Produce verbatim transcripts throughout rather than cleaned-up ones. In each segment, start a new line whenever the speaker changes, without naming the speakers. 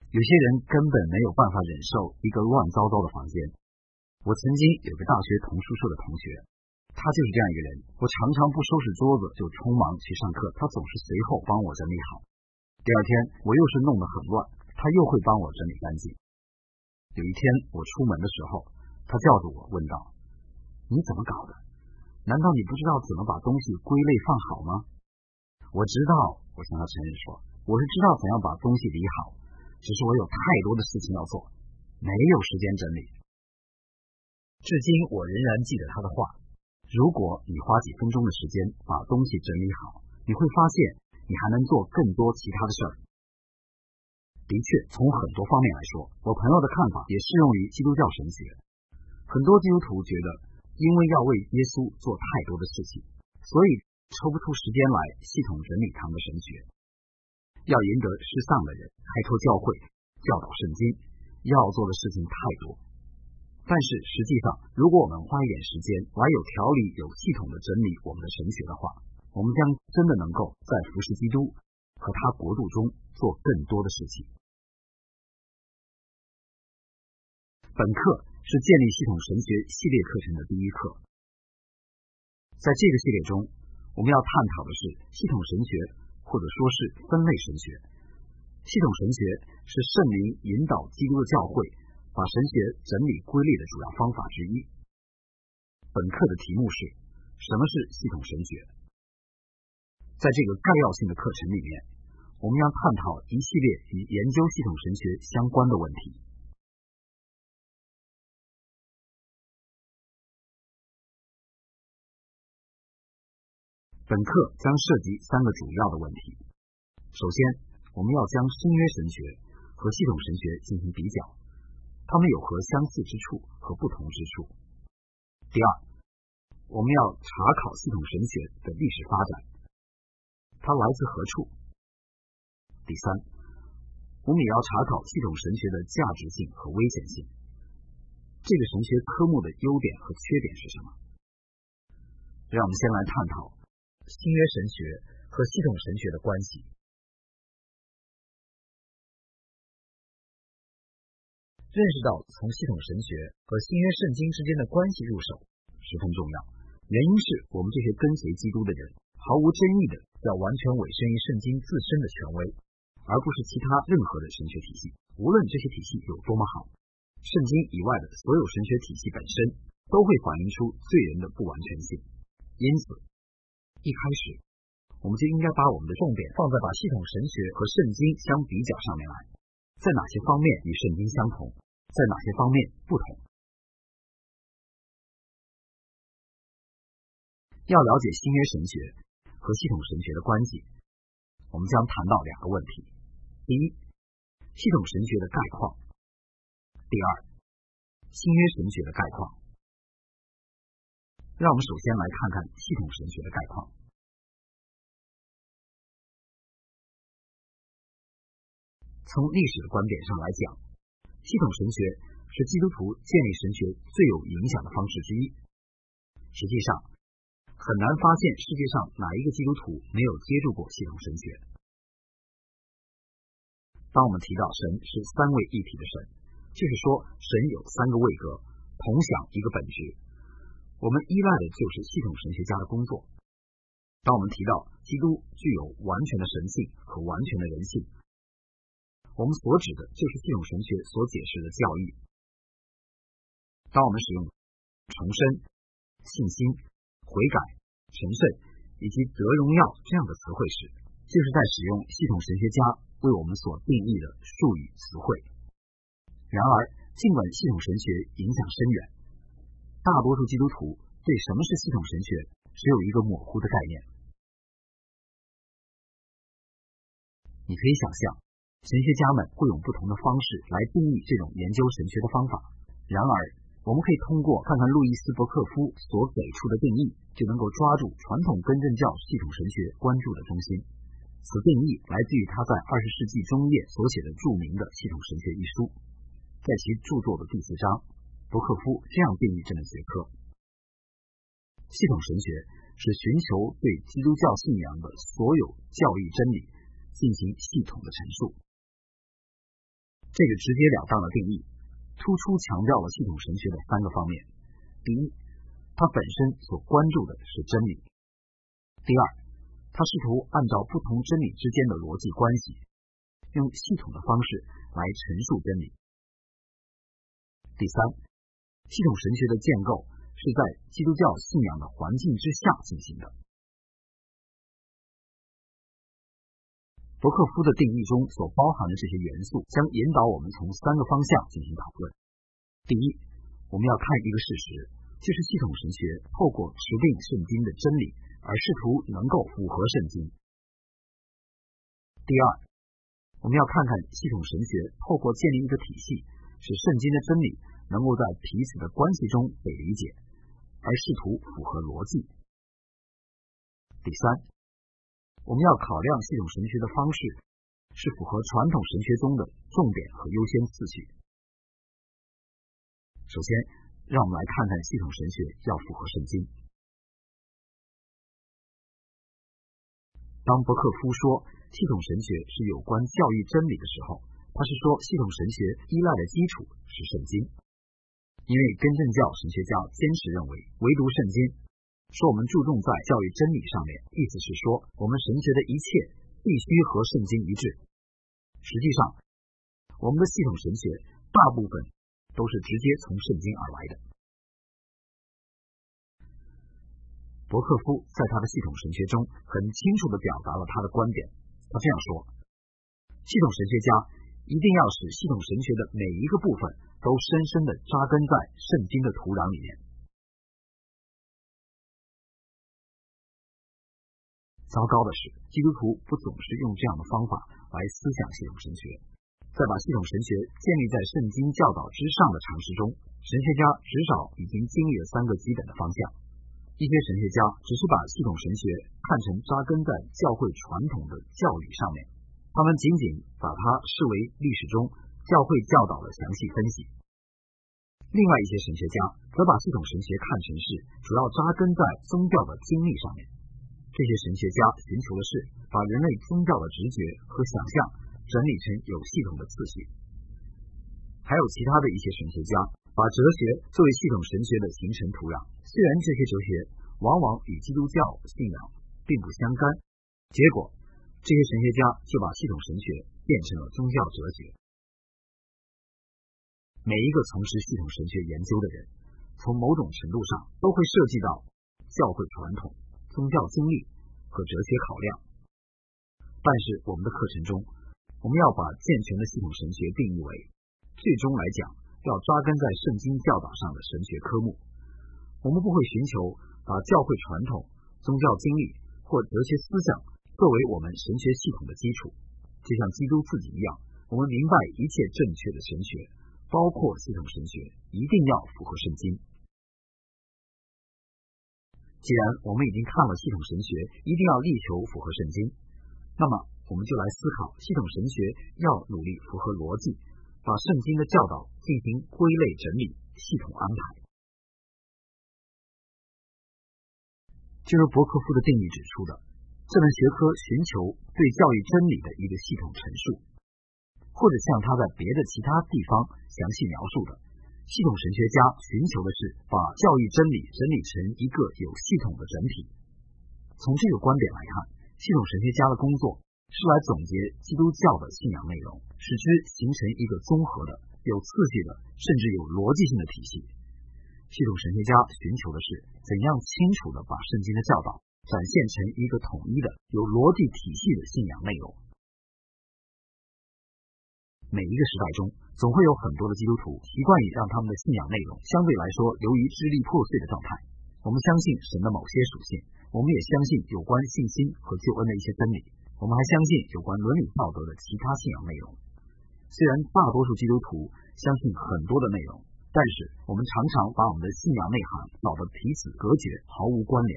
有些人根本没有办法忍受一个乱糟糟的房间。我曾经有个大学同宿舍的同学，他就是这样一个人。我常常不收拾桌子就匆忙去上课，他总是随后帮我整理好。第二天我又是弄得很乱，他又会帮我整理干净。有一天我出门的时候，他叫住我问道：你怎么搞的？难道你不知道怎么把东西归类放好吗？我知道，我向他承认说，我是知道怎样把东西理好，只是我有太多的事情要做，没有时间整理。至今我仍然记得他的话，如果你花几分钟的时间把东西整理好，你会发现你还能做更多其他的事儿。的确，从很多方面来说，我朋友的看法也适用于基督教神学。很多基督徒觉得，因为要为耶稣做太多的事情，所以抽不出时间来系统整理他们的神学。要赢得世上的人，开拓教会，教导圣经，要做的事情太多。但是实际上，如果我们花一点时间来有条理、有系统的整理我们的神学的话，我们将真的能够在服侍基督和他国度中做更多的事情。本课是建立系统神学系列课程的第一课。在这个系列中，我们要探讨的是系统神学，或者说是分类神学。系统神学是圣灵引导基督的教会把神学整理归类的主要方法之一。本课的题目是什么是系统神学？在这个概要性的课程里面，我们要探讨一系列与研究系统神学相关的问题。本课将涉及三个主要的问题。首先，我们要将新约神学和系统神学进行比较，它们有何相似之处和不同之处。第二，我们要查考系统神学的历史发展，它来自何处。第三，我们也要查考系统神学的价值性和危险性，这个神学科目的优点和缺点是什么。让我们先来探讨新约神学和系统神学的关系。认识到从系统神学和新约圣经之间的关系入手十分重要，原因是我们这些跟随基督的人毫无争议的要完全委身于圣经自身的权威，而不是其他任何的神学体系，无论这些体系有多么好。圣经以外的所有神学体系本身都会反映出罪人的不完全性。因此一开始我们就应该把我们的重点放在把系统神学和圣经相比较上面来，在哪些方面与圣经相同，在哪些方面不同。要了解新约神学和系统神学的关系，我们将谈到两个问题。第一，系统神学的概况。第二，新约神学的概况。让我们首先来看看系统神学的概况。从历史的观点上来讲，系统神学是基督徒建立神学最有影响的方式之一。实际上，很难发现世界上哪一个基督徒没有接触过系统神学。当我们提到神是三位一体的神，就是说神有三个位格，同享一个本质。我们依赖的就是系统神学家的工作。当我们提到基督具有完全的神性和完全的人性，我们所指的就是系统神学所解释的教义。当我们使用重生、信心、悔改、成圣以及得荣耀这样的词汇时，就是在使用系统神学家为我们所定义的术语词汇。然而，尽管系统神学影响深远，大多数基督徒对什么是系统神学只有一个模糊的概念。你可以想象，神学家们会用不同的方式来定义这种研究神学的方法。然而，我们可以通过看看路易斯·伯克夫所给出的定义，就能够抓住传统根正教系统神学关注的中心。此定义来自于他在二十世纪中叶所写的著名的《系统神学》一书。在其著作的第四章，伯克夫这样定义这门学科：系统神学是寻求对基督教信仰的所有教义真理进行系统的陈述。 这个直截了当的定义突出强调了系统神学的三个方面：第一，它本身所关注的是真理；第二，它试图按照不同真理之间的逻辑关系，用系统的方式来陈述真理；第三，系统神学的建构是在基督教信仰的环境之下进行的。伯克夫的定义中所包含的这些元素将引导我们从三个方向进行讨论。第一，我们要看一个事实，就是系统神学透过持定圣经的真理而试图能够符合圣经。第二，我们要看看系统神学透过建立一个体系，使圣经的真理能够在彼此的关系中被理解，而试图符合逻辑。第三，我们要考量系统神学的方式是符合传统神学中的重点和优先次序。首先，让我们来看看系统神学要符合圣经。当伯克夫说系统神学是有关教育真理的时候，他是说系统神学依赖的基础是圣经。因为根正教神学家坚持认为，唯独圣经说我们注重在教育真理上面，意思是说我们神学的一切必须和圣经一致。实际上，我们的系统神学大部分都是直接从圣经而来的。伯克夫在他的系统神学中很清楚地表达了他的观点，他这样说：系统神学家一定要使系统神学的每一个部分都深深地扎根在圣经的土壤里面。糟糕的是，基督徒不总是用这样的方法来思想系统神学。在把系统神学建立在圣经教导之上的尝试中，神学家至少已经经历了三个基本的方向。一些神学家只是把系统神学看成扎根在教会传统的教理上面，他们仅仅把它视为历史中教会教导的详细分析。另外一些神学家则把系统神学看成是主要扎根在宗教的经历上面。这些神学家寻求的是把人类宗教的直觉和想象整理成有系统的次序。还有其他的一些神学家把哲学作为系统神学的形成土壤，虽然这些哲学往往与基督教信仰并不相干，结果这些神学家就把系统神学变成了宗教哲学。每一个从事系统神学研究的人，从某种程度上都会涉及到教会传统、宗教经历和哲学考量。但是我们的课程中，我们要把健全的系统神学定义为最终来讲要扎根在圣经教导上的神学科目。我们不会寻求把教会传统、宗教经历或哲学思想作为我们神学系统的基础。就像基督自己一样，我们明白一切正确的神学，包括系统神学，一定要符合圣经。既然我们已经看了系统神学一定要力求符合圣经，那么我们就来思考系统神学要努力符合逻辑，把圣经的教导进行归类整理、系统安排。正如伯克夫的定义指出的，这门学科寻求对教育真理的一个系统陈述，或者像他在别的其他地方详细描述的，系统神学家寻求的是把教育真理整理成一个有系统的整体。从这个观点来看，系统神学家的工作是来总结基督教的信仰内容，使之形成一个综合的、有次序的，甚至有逻辑性的体系。系统神学家寻求的是怎样清楚地把圣经的教导展现成一个统一的、有逻辑体系的信仰内容。每一个时代中，总会有很多的基督徒习惯于让他们的信仰内容相对来说流于支离破碎的状态。我们相信神的某些属性，我们也相信有关信心和救恩的一些真理，我们还相信有关伦理道德的其他信仰内容。虽然大多数基督徒相信很多的内容，但是我们常常把我们的信仰内涵搞得彼此隔绝，毫无关联。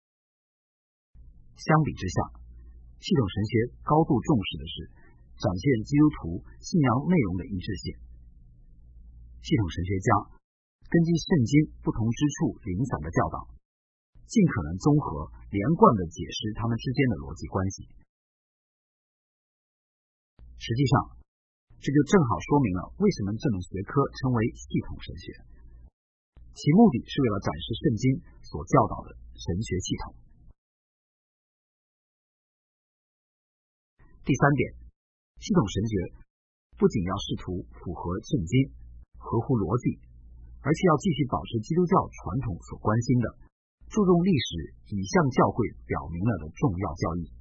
相比之下，系统神学高度重视的是展现基督徒信仰内容的一致性。系统神学家根据圣经不同之处零散的教导，尽可能综合连贯地解释它们之间的逻辑关系。实际上， 这就正好说明了为什么这门学科称为系统神学，其目的是为了展示圣经所教导的神学系统。第三点，系统神学不仅要试图符合圣经、合乎逻辑，而且要继续保持基督教传统所关心的，注重历史已向教会表明了的重要教义。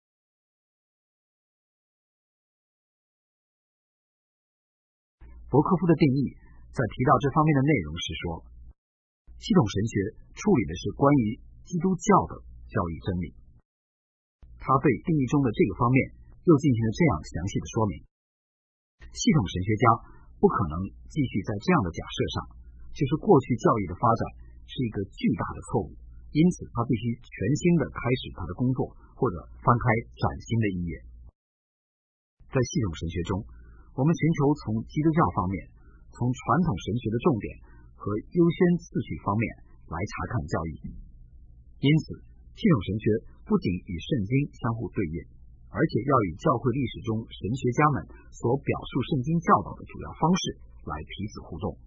伯克夫的定义在提到这方面的内容时说，系统神学处理的是关于基督教的教义真理。他对定义中的这个方面又进行了这样详细的说明。系统神学家不可能继续在这样的假设上，就是过去教义的发展是一个巨大的错误，因此他必须全新的开始他的工作，或者翻开崭新的一页。在系统神学中，我们寻求从基督教方面，从传统神学的重点和优先次序方面来查看教义。因此，系统神学不仅与圣经相互对应，而且要以教会历史中神学家们所表述圣经教导的主要方式来彼此互动。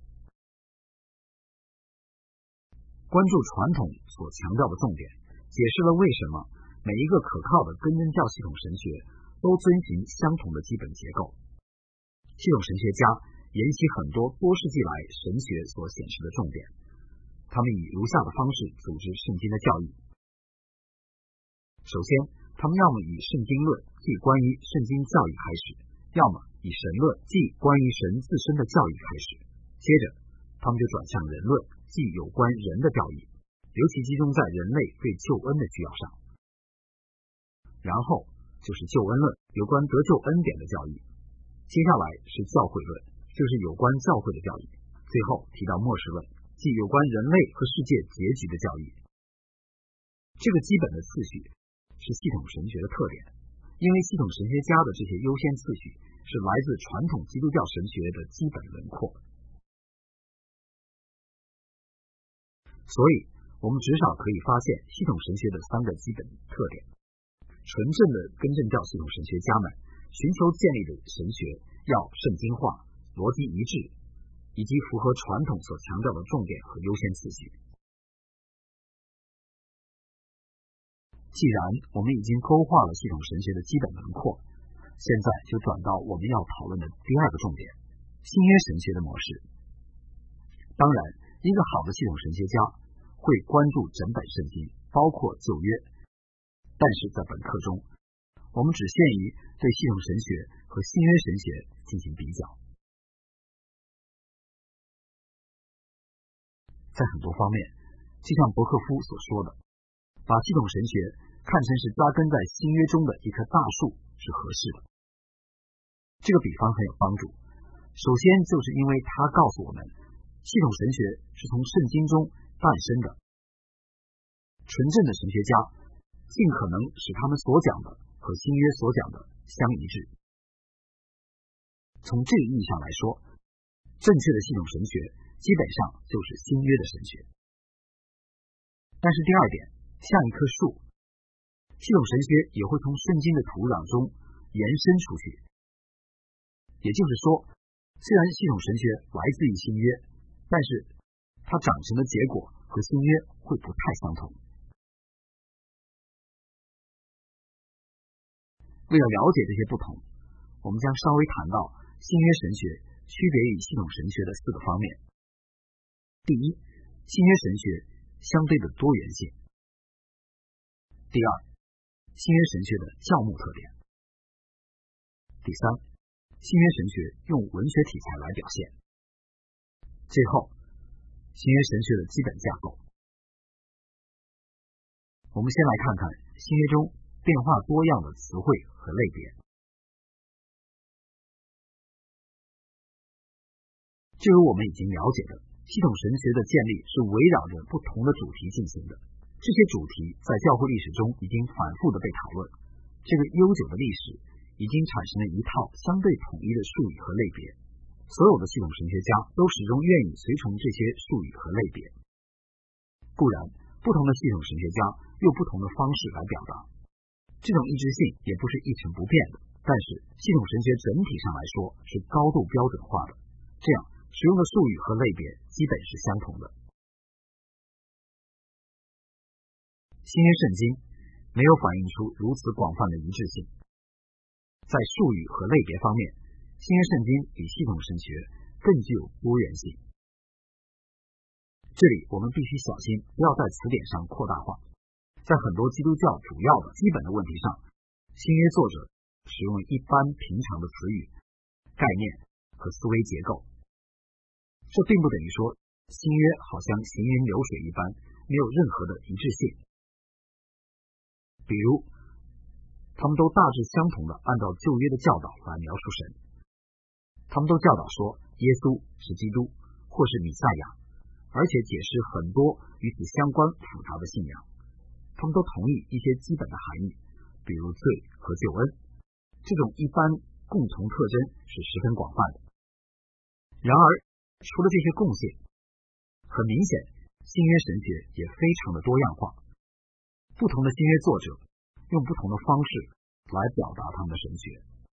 关注传统所强调的重点，解释了为什么每一个可靠的根根教系统神学都遵循相同的基本结构。系统神学家沿袭很多多世纪来神学所显示的重点，他们以如下的方式组织圣经的教义。首先，他们要么以圣经论即关于圣经教义开始，要么以神论即关于神自身的教义开始，接着他们就转向人论即有关人的教义，尤其集中在人类对救恩的需要上。然后就是救恩论，有关得救恩典的教义。接下来是教会论，就是有关教会的教义。最后提到末世论，即有关人类和世界结局的教义。这个基本的次序是系统神学的特点，因为系统神学家的这些优先次序是来自传统基督教神学的基本轮廓。所以我们至少可以发现系统神学的三个基本特点。纯正的根正教系统神学家们寻求建立的神学要圣经化、逻辑一致，以及符合传统所强调的重点和优先次序。既然我们已经勾画了系统神学的基本轮廓，现在就转到我们要讨论的第二个重点，新约神学的模式。当然，一个好的系统神学家会关注整本圣经，包括旧约，但是在本课中，我们只限于对系统神学和新约神学进行比较。在很多方面，就像伯克夫所说的，把系统神学看成是扎根在新约中的一棵大树是合适的。这个比方很有帮助。首先就是因为它告诉我们，系统神学是从圣经中诞生的。纯正的神学家尽可能使他们所讲的和新约所讲的相一致。从这个意义上来说，正确的系统神学基本上就是新约的神学。但是第二点，像一棵树，系统神学也会从圣经的土壤中延伸出去。也就是说，虽然系统神学来自于新约，但是它长成的结果和新约会不太相同。为了了解这些不同，我们将稍微谈到新约神学区别于系统神学的四个方面。第一，新约神学相对的多元性。第二，新约神学的教牧特点。第三，新约神学用文学题材来表现。最后，新约神学的基本架构。我们先来看看新约中变化多样的词汇和类别。就如我们已经了解的，系统神学的建立是围绕着不同的主题进行的。这些主题在教会历史中已经反复的被讨论。这个悠久的历史已经产生了一套相对统一的术语和类别。所有的系统神学家都始终愿意随从这些术语和类别。固然，不同的系统神学家用不同的方式来表达，这种一致性也不是一成不变的。 但是系统神学整体上来说是高度标准化的，这样使用的术语和类别基本是相同的。新约圣经没有反映出如此广泛的一致性。在术语和类别方面，新约圣经比系统神学更具有多元性。这里我们必须小心，不要在词典上扩大化。在很多基督教主要的基本的问题上，新约作者使用了一般平常的词语、概念和思维结构。这并不等于说新约好像行云流水一般，没有任何的一致性。比如，他们都大致相同的按照旧约的教导来描述神。他们都教导说耶稣是基督或是弥赛亚，而且解释很多与此相关复杂的信仰。他们都同意一些基本的含义，比如罪和救恩。这种一般共同特征是十分广泛的。然而，除了这些贡献，很明显，新约神学也非常的多样化。不同的新约作者用不同的方式来表达他们的神学。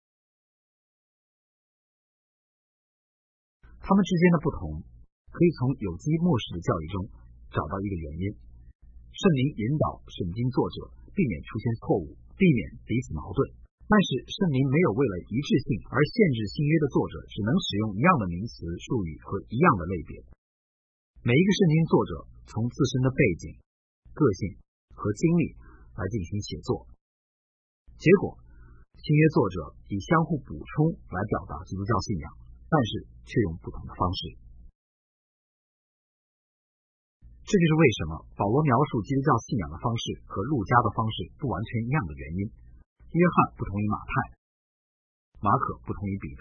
他们之间的不同可以从有机末世的教义中找到一个原因。圣灵引导圣经作者避免出现错误，避免彼此矛盾。但是圣灵没有为了一致性而限制新约的作者只能使用一样的名词、术语和一样的类别。每一个圣经作者从自身的背景、个性和经历来进行写作，结果新约作者以相互补充来表达基督教信仰，但是却用不同的方式。这就是为什么保罗描述基督教信仰的方式和路加的方式不完全一样的原因。约翰不同于马太，马可不同于彼得。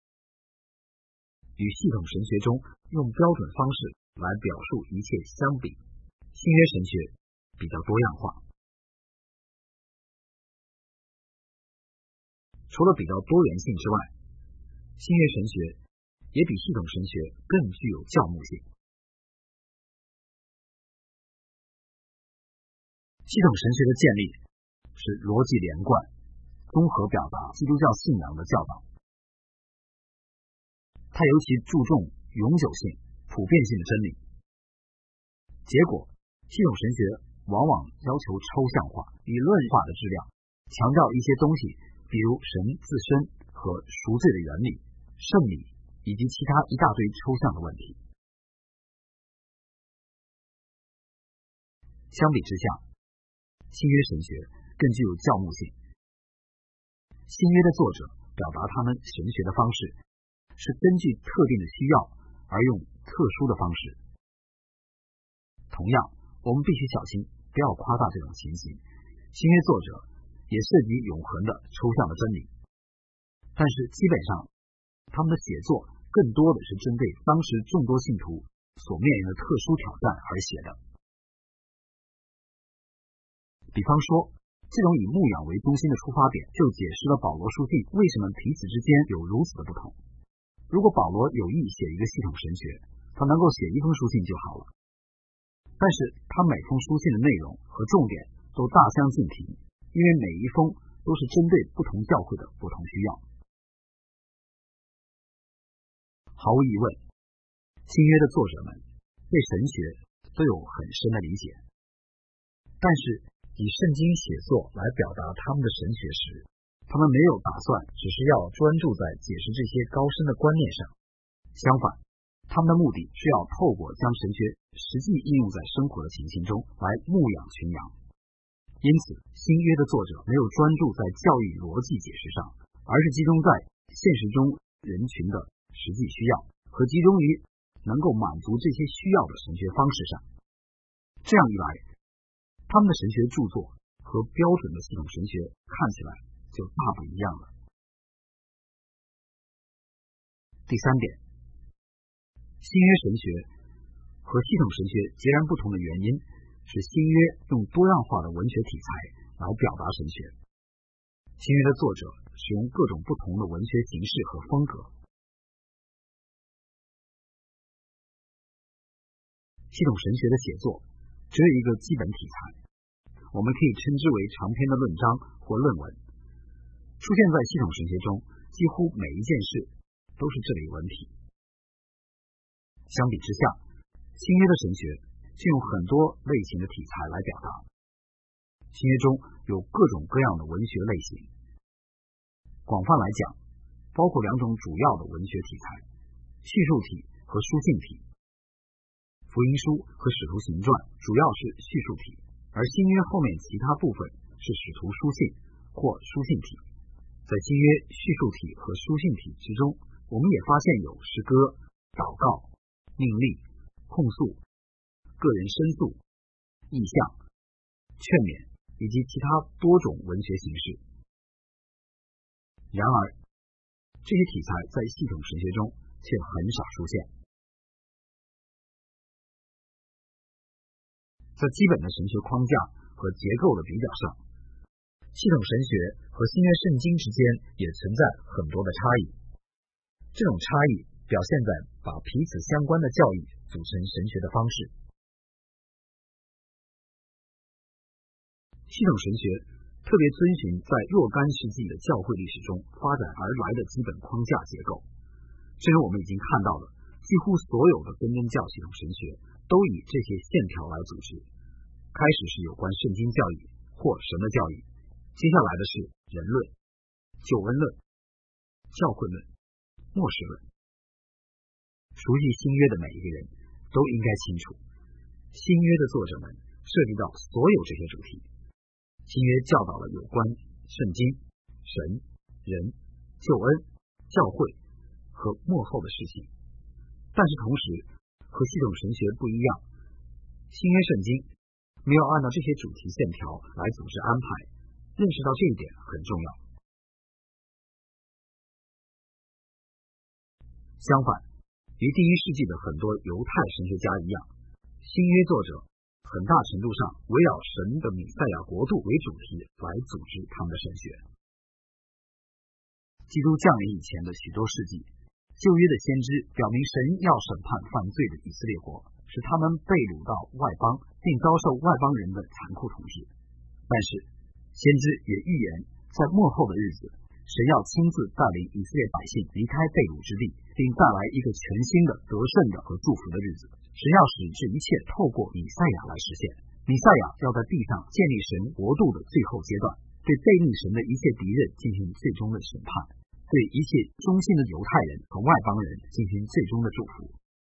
与系统神学中用标准方式来表述一切相比，新约神学比较多样化。除了比较多元性之外，新约神学也比系统神学更具有教牧性。系统神学的建立是逻辑连贯、综合表达基督教信仰的教导。它尤其注重永久性、普遍性的真理。结果，系统神学往往要求抽象化、理论化的质量，强调一些东西，比如神自身和赎罪的原理、圣理以及其他一大堆抽象的问题。相比之下，新约神学更具有教牧性。新约的作者表达他们神学的方式是根据特定的需要而用特殊的方式。同样，我们必须小心，不要夸大这种情形。新约作者也涉及永恒的抽象的真理，但是基本上他们的写作更多的是针对当时众多信徒所面临的特殊挑战而写的。比方说，这种以牧养为中心的出发点就解释了保罗书信为什么彼此之间有如此的不同。如果保罗有意写一个系统神学，他能够写一封书信就好了。但是他每封书信的内容和重点都大相径庭，因为每一封都是针对不同教会的不同需要。毫无疑问，新约的作者们对神学都有很深的理解，但是以圣经写作来表达他们的神学时，他们没有打算只是要专注在解释这些高深的观念上。相反，他们的目的是要透过将神学实际应用在生活的情形中来牧养群羊。因此，新约的作者没有专注在教义逻辑解释上，而是集中在现实中人群的实际需要和集中于能够满足这些需要的神学方式上。这样一来，他们的神学著作和标准的系统神学看起来就大不一样了。第三点，新约神学和系统神学截然不同的原因是新约用多样化的文学题材来表达神学。新约的作者使用各种不同的文学形式和风格。系统神学的写作只有一个基本题材，我们可以称之为长篇的论章或论文。这出现在系统神学中，几乎每一件事都是这类文体。相比之下，新约的神学就用很多类型的题材来表达。新约中有各种各样的文学类型，广泛来讲，包括两种主要的文学题材：叙述体和书信体。福音书和使徒行传主要是叙述体，而新约后面其他部分是使徒书信或书信体。在新约叙述体和书信体之中，我们也发现有诗歌、祷告、命令、控诉、个人申诉、意象、劝勉以及其他多种文学形式。然而，这些题材在系统神学中却很少出现。在基本的神学框架和结构的比较上，系统神学和新约圣经之间也存在很多的差异。这种差异表现在把彼此相关的教义组成神学的方式。系统神学特别遵循在若干世纪的教会历史中发展而来的基本框架结构。正如我们已经看到的，几乎所有的根根教系统神学都以这些线条来组织。开始是有关圣经教义或神的教义，接下来的是人论、救恩论、教会论、末世论。熟悉新约的每一个人都应该清楚，新约的作者们涉及到所有这些主题。新约教导了有关圣经、神、人、救恩、教会和末后的事情。但是同时和系统神学不一样，新约圣经没有按照这些主题线条来组织安排，认识到这一点很重要。相反，与第一世纪的很多犹太神学家一样，新约作者很大程度上围绕神的弥赛亚国度为主题来组织他们的神学。基督降临以前的许多世纪，旧约的先知表明神要审判犯罪的以色列国，使他们被掳到外邦，并遭受外邦人的残酷统治。但是先知也预言，在末后的日子，神要亲自带领以色列百姓离开被掳之地，并带来一个全新的得胜的和祝福的日子。神要使这一切透过弥赛亚来实现。弥赛亚要在地上建立神国度的最后阶段，对背逆神的一切敌人进行最终的审判，对一切忠心的犹太人和外邦人进行最终的祝福。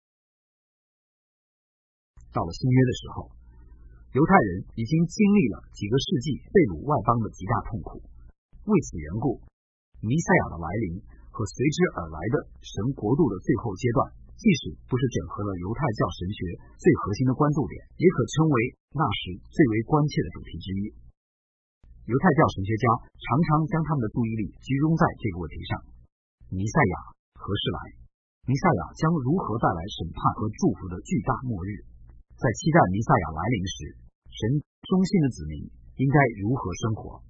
到了新约的时候，犹太人已经经历了几个世纪被掳外邦的极大痛苦，为此缘故，弥赛亚的来临和随之而来的神国度的最后阶段，即使不是整合了犹太教神学最核心的关注点，也可称为那时最为关切的主题之一。犹太教神学家常常将他们的注意力集中在这个问题上：弥赛亚何时来？弥赛亚将如何带来审判和祝福的巨大末日？在期待弥赛亚来临时，神忠心的子民应该如何生活？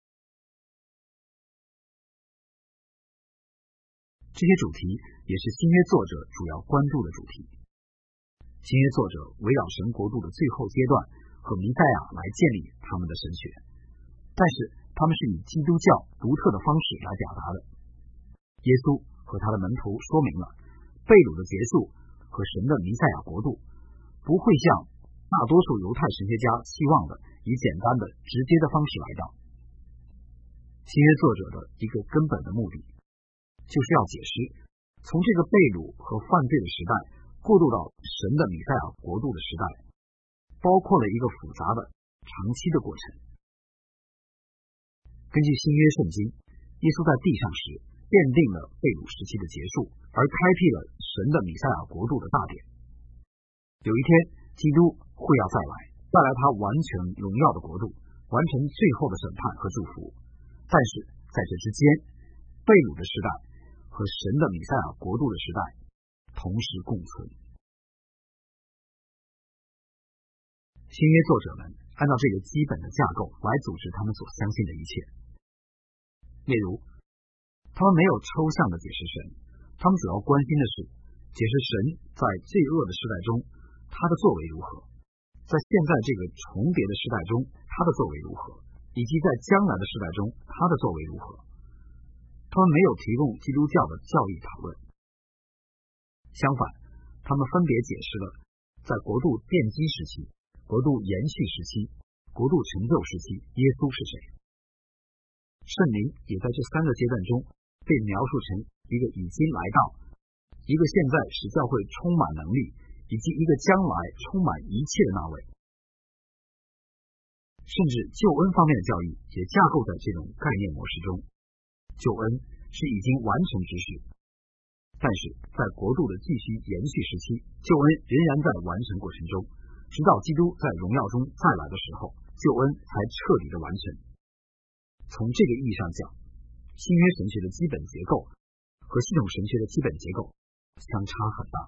这些主题也是新约作者主要关注的主题。新约作者围绕神国度的最后阶段和弥赛亚来建立他们的神学，但是他们是以基督教独特的方式来表达的。耶稣和他的门徒说明了被掳的结束和神的弥赛亚国度不会像大多数犹太神学家期望的以简单的直接的方式来到。新约作者的一个根本的目的就是要解释从这个被掳和犯罪的时代过渡到神的弥赛亚国度的时代，包括了一个复杂的长期的过程。根据新约圣经，耶稣在地上时奠定了被掳时期的结束，而开辟了神的弥赛亚国度的大典。有一天，基督会要再来，带来他完全荣耀的国度，完成最后的审判和祝福。但是在这之间，被掳的时代和神的弥赛亚国度的时代同时共存。新约作者们按照这个基本的架构来组织他们所相信的一切。例如，他们没有抽象的解释神，他们主要关心的是解释神在罪恶的时代中他的作为如何，在现在这个重叠的时代中他的作为如何，以及在将来的时代中他的作为如何。 他们没有提供基督教的教义讨论。相反，他们分别解释了在国度奠基时期、国度延续时期、国度成就时期耶稣是谁。圣灵也在这三个阶段中被描述成一个已经来到，一个现在使教会充满能力，以及一个将来充满一切的那位。甚至救恩方面的教义也架构在这种概念模式中。救恩是已经完成之事，但是在国度的继续延续时期，救恩仍然在完成过程中，直到基督在荣耀中再来的时候，救恩才彻底的完成。从这个意义上讲，新约神学的基本结构和系统神学的基本结构相差很大。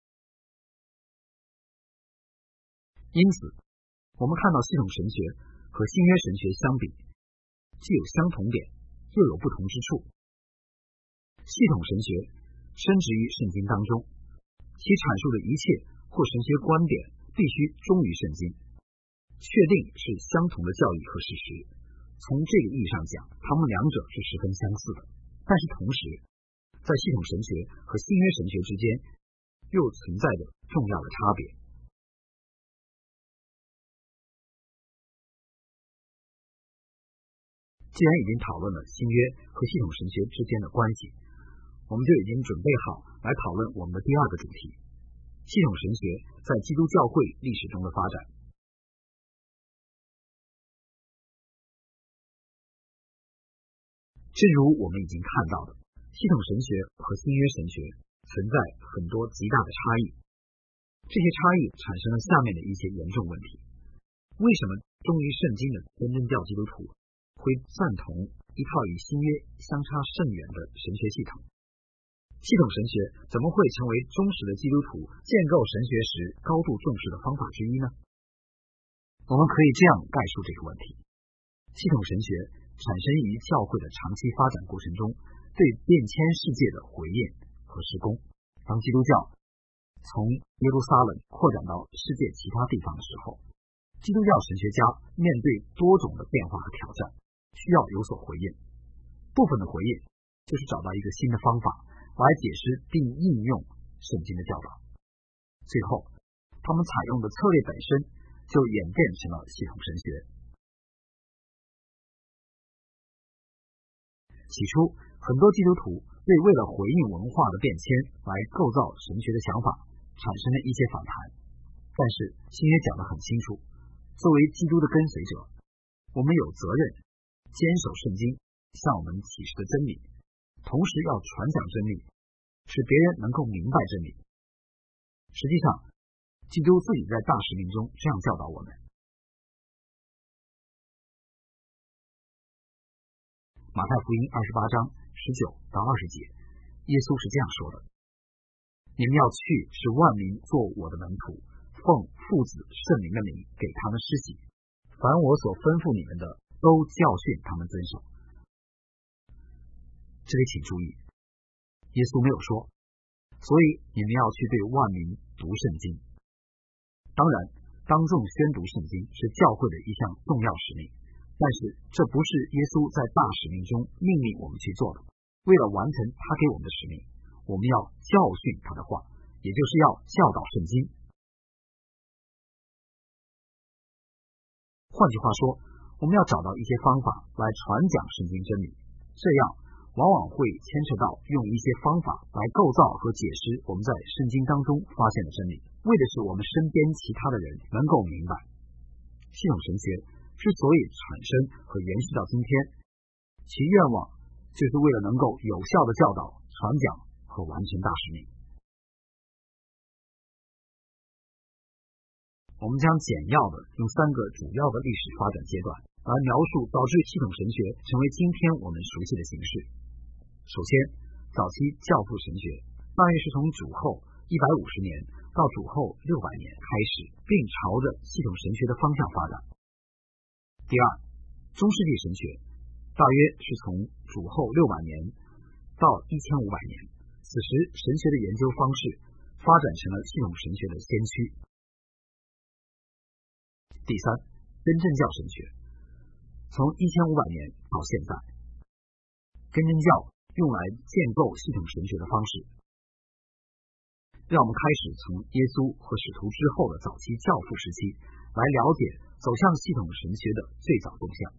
因此，我们看到系统神学和新约神学相比，既有相同点，又有不同之处。系统神学深植于圣经当中，其阐述的一切或神学观点必须忠于圣经，确定是相同的教义和事实。从这个意义上讲，它们两者是十分相似的，但是同时，在系统神学和新约神学之间又存在着重要的差别。既然已经讨论了新约和系统神学之间的关系，我们就已经准备好来讨论我们的第二个主题：系统神学在基督教会历史中的发展。正如我们已经看到的，系统神学和新约神学存在很多极大的差异，这些差异产生了下面的一些严重问题。为什么忠于圣经的真正教基督徒会赞同一套与新约相差甚远的神学系统？系统神学怎么会成为忠实的基督徒建构神学时高度重视的方法之一呢？我们可以这样概述这个问题：系统神学产生于教会的长期发展过程中对变迁世界的回应和施工。当基督教从耶路撒冷扩展到世界其他地方的时候，基督教神学家面对多种的变化和挑战，需要有所回应。部分的回应就是找到一个新的方法来解释并应用圣经的教导。最后，他们采用的策略本身就演变成了系统神学。起初，很多基督徒对为了回应文化的变迁来构造神学的想法产生了一些反弹，但是新约讲得很清楚，作为基督的跟随者，我们有责任坚守圣经向我们启示的真理，同时要传讲真理，使别人能够明白真理。实际上，基督自己在大使命中这样教导我们。马太福音二十八章十九到二十节，耶稣是这样说的：你们要去，使万民做我的门徒，奉父子圣灵的名给他们施洗，凡我所吩咐你们的，都教训他们遵守。这里请注意，耶稣没有说，所以你们要去对万民读圣经。当然，当众宣读圣经是教会的一项重要使命，但是这不是耶稣在大使命中命令我们去做的。为了完成他给我们的使命，我们要教训他的话，也就是要教导圣经。换句话说，我们要找到一些方法来传讲圣经真理，这样往往会牵扯到用一些方法来构造和解释我们在圣经当中发现的真理，为的是我们身边其他的人能够明白。系统神学之所以产生和延续到今天，其愿望就是为了能够有效的教导、传讲和完成大使命。我们将简要的用三个主要的历史发展阶段来描述导致系统神学成为今天我们熟悉的形式。首先，早期教父神学大约是从主后一百五十年到主后六百年开始，并朝着系统神学的方向发展。第二，中世纪神学大约是从主后六百年到一千五百年，此时神学的研究方式发展成了系统神学的先驱。第三，根正教神学从一千五百年到现在，根正教用来建构系统神学的方式。让我们开始从耶稣和使徒之后的早期教父时期来了解走向系统神学的最早动向。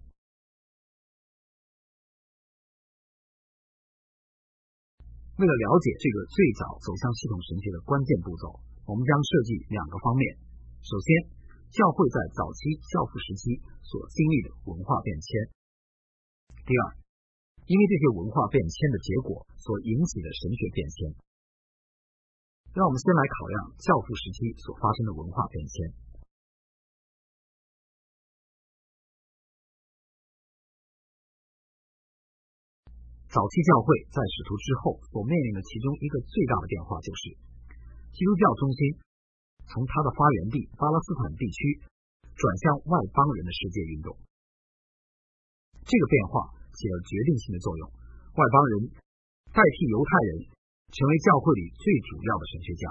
为了了解这个最早走向系统神学的关键步骤，我们将设计两个方面。首先，教会在早期教父时期所经历的文化变迁。第二，因为这些文化变迁的结果所引起的神学变迁。让我们先来考量教父时期所发生的文化变迁。早期教会在使徒之后所面临的其中一个最大的变化，就是基督教中心从它的发源地巴勒斯坦地区转向外邦人的世界运动。这个变化起了决定性的作用，外邦人代替犹太人成为教会里最主要的神学家。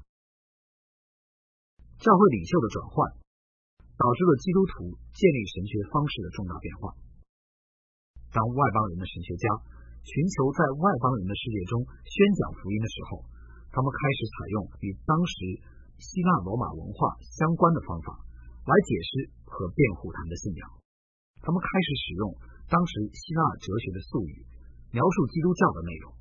教会领袖的转换导致了基督徒建立神学方式的重大变化。当外邦人的神学家寻求在外邦人的世界中宣讲福音的时候，他们开始采用与当时希腊罗马文化相关的方法来解释和辩护他们的信仰。他们开始使用当时希腊哲学的术语描述基督教的内容。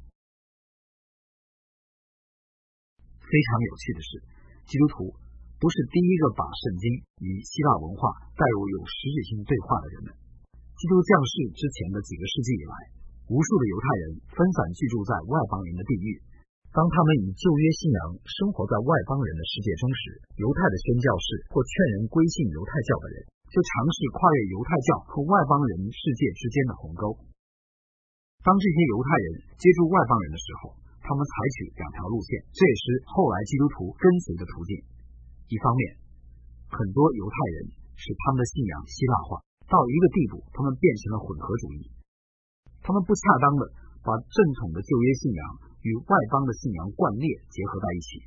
非常有趣的是，基督徒不是第一个把圣经与希腊文化带入有实质性对话的人们。基督降世之前的几个世纪以来，无数的犹太人分散居住在外邦人的地域。当他们以旧约信仰生活在外邦人的世界中时，犹太的宣教士或劝人归信犹太教的人就尝试跨越犹太教和外邦人世界之间的鸿沟。当这些犹太人接触外邦人的时候，他们采取两条路线，这也是后来基督徒跟随的途径。一方面，很多犹太人使他们的信仰希腊化，到一个地步他们变成了混合主义。他们不恰当的把正统的旧约信仰与外邦的信仰贯列结合在一起。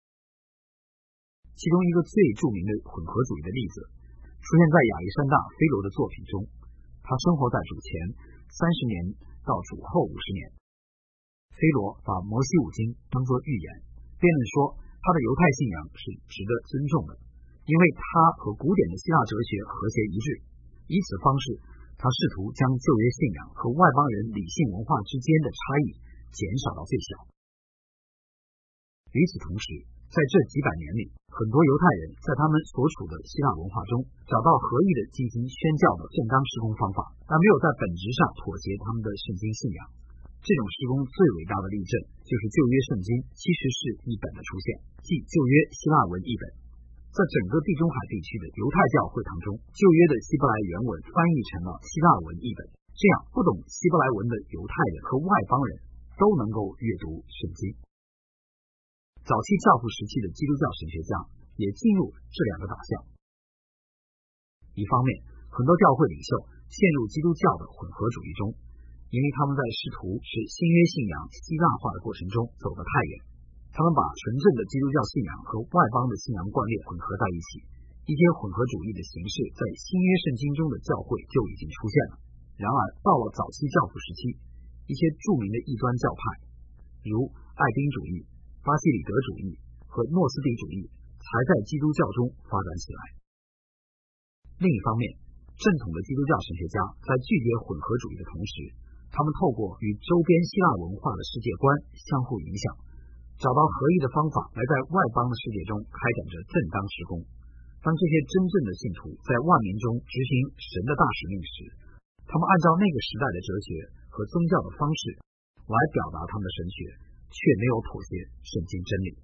其中一个最著名的混合主义的例子出现在亚历山大菲罗的作品中。他生活在主前三十年到主后五十年。菲罗把摩西五经当作预言，辩论说他的犹太信仰是值得尊重的，因为他和古典的希腊哲学和谐一致。以此方式，他试图将旧约信仰和外邦人理性文化之间的差异减少到最小。与此同时，在这几百年里，很多犹太人在他们所处的希腊文化中找到合意的进行宣教的正当施工方法，但没有在本质上妥协他们的圣经信仰。这种施工最伟大的例证就是旧约圣经其实是译本的出现，即旧约希腊文译本。在整个地中海地区的犹太教会堂中，旧约的希伯来原文翻译成了希腊文译本，这样不懂希伯来文的犹太人和外邦人都能够阅读圣经。早期教父时期的基督教神学家也进入这两个导向。一方面，很多教会领袖陷入基督教的混合主义中，因为他们在试图使新约信仰希腊化的过程中走得太远。他们把纯正的基督教信仰和外邦的信仰观念混合在一起。一些混合主义的形式在新约圣经中的教会就已经出现了。然而，到了早期教父时期，一些著名的异端教派，如爱宾主义、巴西里德主义和诺斯底主义，才在基督教中发展起来。另一方面，正统的基督教神学家在拒绝混合主义的同时，他们透过与周边希腊文化的世界观相互影响，找到合意的方法来在外邦的世界中开展着正当施工。当这些真正的信徒在万民中执行神的大使命时，他们按照那个时代的哲学和宗教的方式来表达他们的神学，却没有妥协圣经真理。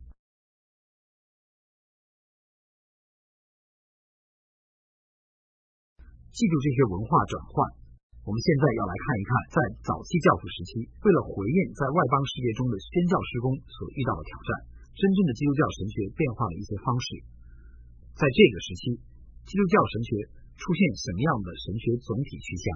记住这些文化转换，我们现在要来看一看在早期教父时期，为了回应在外邦世界中的宣教施工所遇到的挑战，真正的基督教神学变化了一些方式。在这个时期，基督教神学出现什么样的神学总体趋向？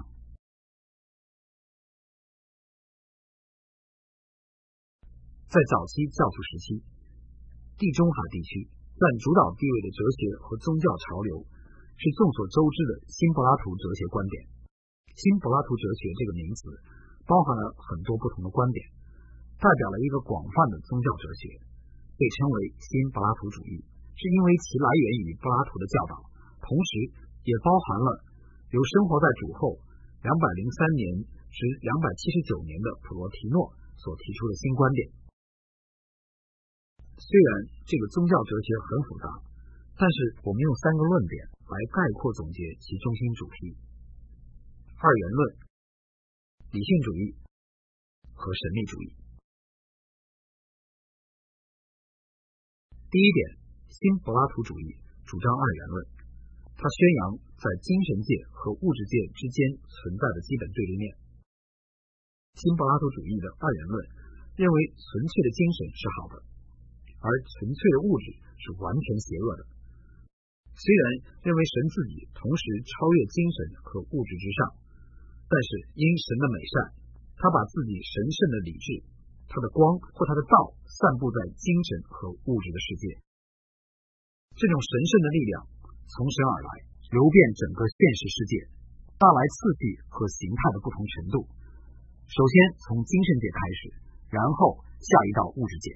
在早期教父时期，地中海地区占主导地位的哲学和宗教潮流是众所周知的新柏拉图哲学观点。新柏拉图哲学这个名词包含了很多不同的观点，代表了一个广泛的宗教哲学，被称为新柏拉图主义，是因为其来源于柏拉图的教导，同时也包含了由生活在主后两百零三年至两百七十九年的普罗提诺所提出的新观点。虽然这个宗教哲学很复杂，但是我们用三个论点来概括总结其中心主题：二元论、理性主义和神秘主义。第一点，新柏拉图主义主张二元论，它宣扬在精神界和物质界之间存在的基本对立面。新柏拉图主义的二元论认为纯粹的精神是好的，而纯粹的物质是完全邪恶的。虽然认为神自己同时超越精神和物质之上，但是因神的美善，他把自己神圣的理智、他的光或他的道散布在精神和物质的世界。这种神圣的力量从神而来，流遍整个现实世界，带来次第和形态的不同程度。首先从精神界开始，然后下移到物质界。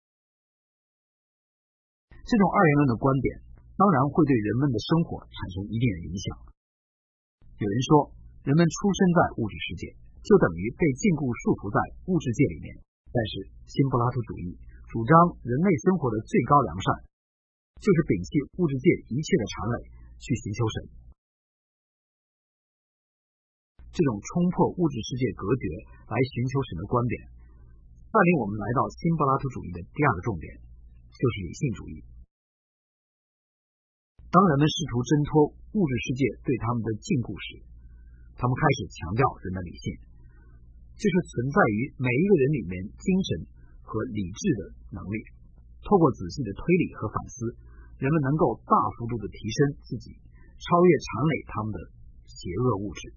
这种二元论的观点当然会对人们的生活产生一定的影响。有人说，人们出生在物质世界，就等于被禁锢束缚在物质界里面。但是新柏拉图主义主张人类生活的最高良善，就是摒弃物质界一切的缠累，去寻求神。这种冲破物质世界隔绝来寻求神的观点，带领我们来到新柏拉图主义的第二个重点，就是理性主义。当人们试图挣脱物质世界对他们的禁锢时，他们开始强调人的理性，就是存在于每一个人里面精神和理智的能力。透过仔细的推理和反思，人们能够大幅度的提升自己，超越缠累他们的邪恶物质。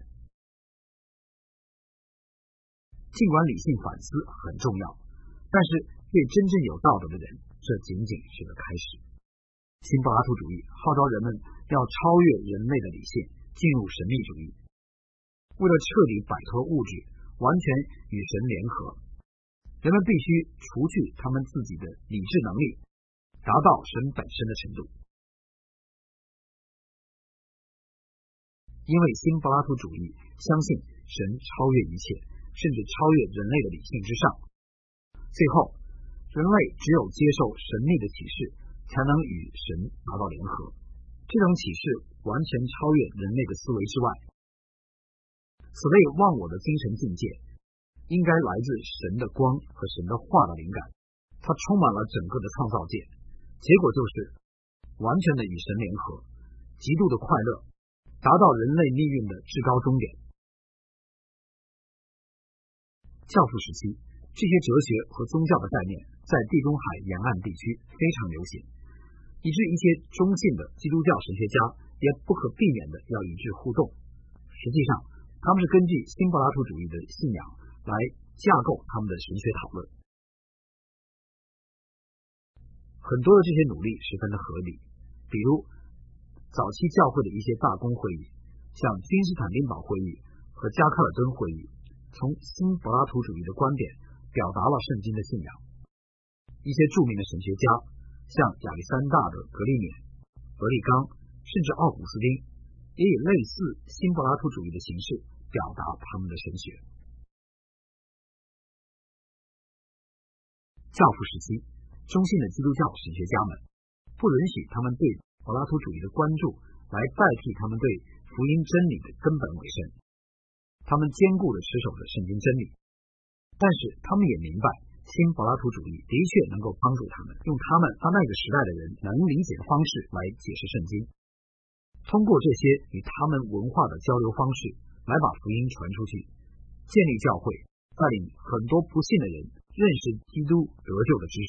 尽管理性反思很重要，但是对真正有道德的人，这仅仅是个开始。新柏拉图主义号召人们要超越人类的理性，进入神秘主义。为了彻底摆脱物质，完全与神联合，人们必须除去他们自己的理智能力，达到神本身的程度。因为新柏拉图主义相信神超越一切，甚至超越人类的理性之上。最后，人类只有接受神秘的启示，才能与神达到联合。这种启示完全超越人类的思维之外。此类忘我的精神境界，应该来自神的光和神的话的灵感，它充满了整个的创造界，结果就是完全的与神联合，极度的快乐，达到人类命运的至高终点。教父时期，这些哲学和宗教的概念在地中海沿岸地区非常流行，以致一些中性的基督教神学家也不可避免的要与之互动。实际上，他们是根据新柏拉图主义的信仰来架构他们的神学讨论。很多的这些努力十分的合理，比如早期教会的一些大公会议，像君士坦丁堡会议和加克尔敦会议，从新柏拉图主义的观点表达了圣经的信仰。一些著名的神学家，像亚历山大的格利勉、俄利冈，甚至奥古斯丁，也以类似新柏拉图主义的形式表达他们的神学。教父时期，中信的基督教神学家们不允许他们对柏拉图主义的关注来代替他们对福音真理的根本委身，他们坚固地持守着圣经真理。但是他们也明白，新柏拉图主义的确能够帮助他们用他们他那个时代的人能理解的方式来解释圣经，通过这些与他们文化的交流方式来把福音传出去，建立教会，带领很多不信的人认识基督得救的知识。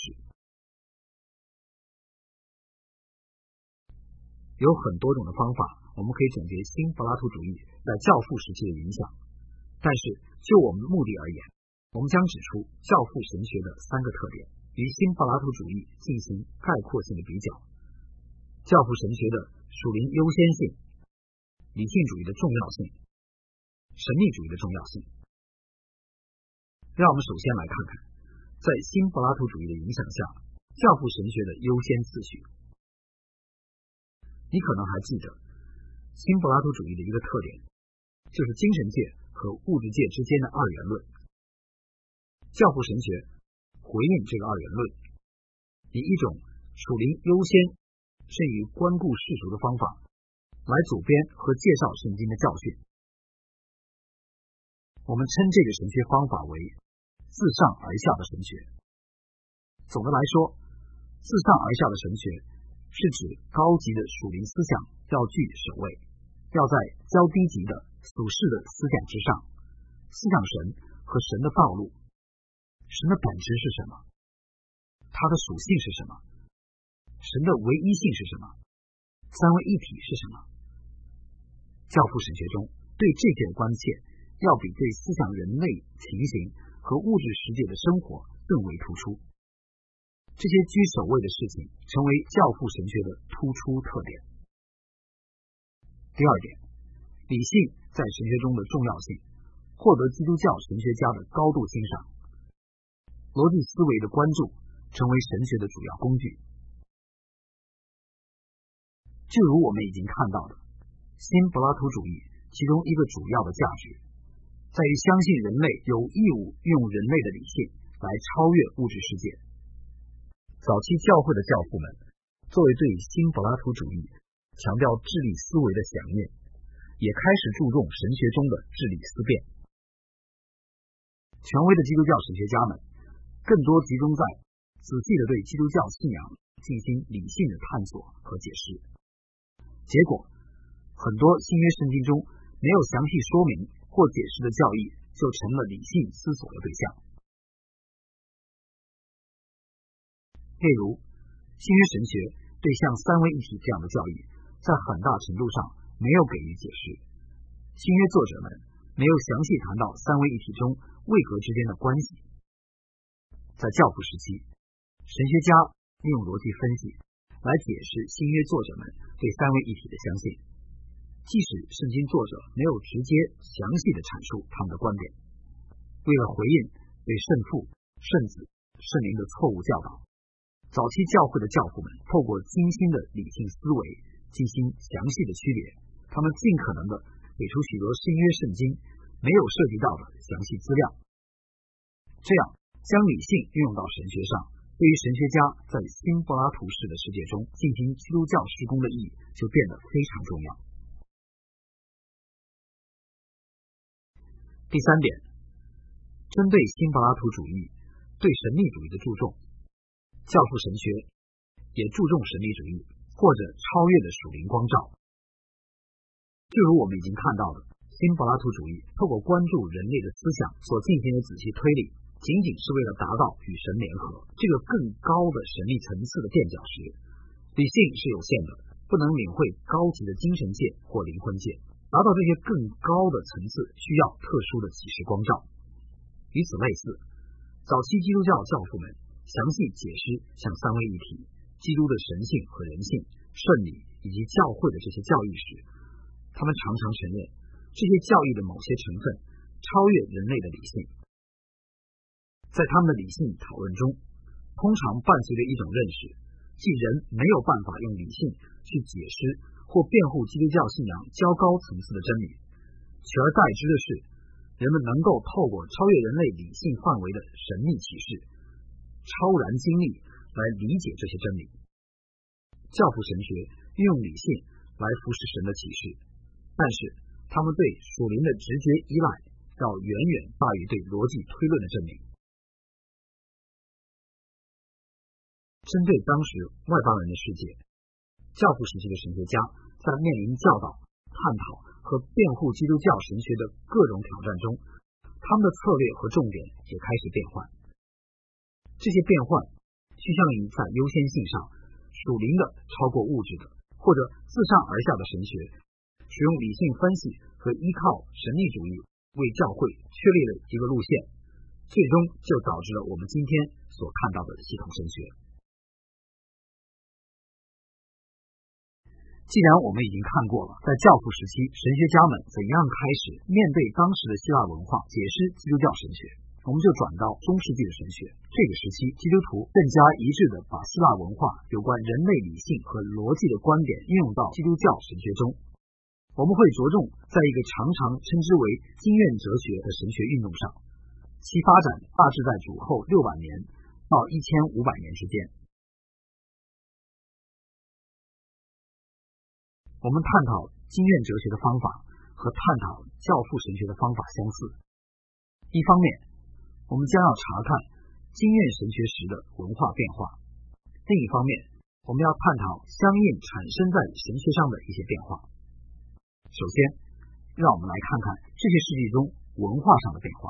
有很多种的方法，我们可以总结新柏拉图主义在教父时期的影响，但是就我们的目的而言，我们将指出教父神学的三个特点，与新柏拉图主义进行概括性的比较。教父神学的属灵优先性、理性主义的重要性、神秘主义的重要性。 让我们首先来看看，在新柏拉图主义的影响下，教父神学的优先次序。你可能还记得，新柏拉图主义的一个特点，就是精神界和物质界之间的二元论。教父神学回应这个二元论，以一种属灵优先甚于关顾世俗的方法来主编和介绍圣经的教训。我们称这个神学方法为自上而下的神学。总的来说，自上而下的神学是指高级的属灵思想要居首位，要在较低级的俗世的思想之上，思想神和神的道路。神的本质是什么？它的属性是什么？神的唯一性是什么？三位一体是什么？教父神学中对这些的关切，要比对思想人类情形和物质世界的生活更为突出。这些居首位的事情成为教父神学的突出特点。第二点，理性在神学中的重要性，获得基督教神学家的高度欣赏。逻辑思维的关注成为神学的主要工具。就如我们已经看到的，新柏拉图主义其中一个主要的价值，在于相信人类有义务用人类的理性来超越物质世界。早期教会的教父们作为对新柏拉图主义强调智力思维的响应，也开始注重神学中的智力思辨。权威的基督教神学家们更多集中在仔细地对基督教信仰进行理性的探索和解释，结果很多新约圣经中没有详细说明或解释的教义就成了理性思索的对象。例如，新约神学对像三位一体这样的教义在很大程度上没有给予解释，新约作者们没有详细谈到三位一体中位格之间的关系。在教父时期，神学家利用逻辑分析来解释新约作者们对三位一体的相信，即使圣经作者没有直接详细的阐述他们的观点。为了回应对圣父、圣子、圣灵的错误教导，早期教会的教父们透过精心的理性思维进行详细的区别，他们尽可能的给出许多新约圣经没有涉及到的详细资料，这样将理性运用到神学上，对于神学家在新柏拉图式的世界中进行基督教事工的意义就变得非常重要。第三点，针对新柏拉图主义对神秘主义的注重，教父神学也注重神秘主义或者超越的属灵光照。就如我们已经看到的，新柏拉图主义透过关注人类的思想所进行的仔细推理，仅仅是为了达到与神联合这个更高的神秘层次的垫脚石。理性是有限的，不能领会高级的精神界或灵魂界，达到这些更高的层次需要特殊的启示光照。与此类似，早期基督教教父们详细解释像三位一体、基督的神性和人性、圣礼以及教会的这些教义时，他们常常承认这些教义的某些成分超越人类的理性。在他们的理性讨论中，通常伴随着一种认识，即人没有办法用理性去解释或辩护基督教信仰较高层次的真理，取而代之的是人们能够透过超越人类理性范围的神秘启示、超然经历来理解这些真理。教父神学运用理性来服侍神的启示，但是他们对属灵的直觉依赖要远远大于对逻辑推论的证明。针对当时外邦人的世界，教父时期的神学家在面临教导、探讨和辩护基督教神学的各种挑战中，他们的策略和重点也开始变换。这些变换趋向于在优先性上属灵的超过物质的，或者自上而下的神学，使用理性分析和依靠神秘主义为教会确立了一个路线，最终就导致了我们今天所看到的系统神学。既然我们已经看过了在教父时期神学家们怎样开始面对当时的希腊文化解释基督教神学， 我们就转到中世纪的神学。这个时期，基督徒更加一致地把希腊文化有关人类理性和逻辑的观点运用到基督教神学中。我们会着重在一个常常称之为经验哲学的神学运动上，其发展大致在主后六百年到一千五百年之间。我们探讨经验哲学的方法和探讨教父神学的方法相似。一方面，我们将要查看经验神学时的文化变化；另一方面，我们要探讨相应产生在神学上的一些变化。首先，让我们来看看这些世纪中文化上的变化。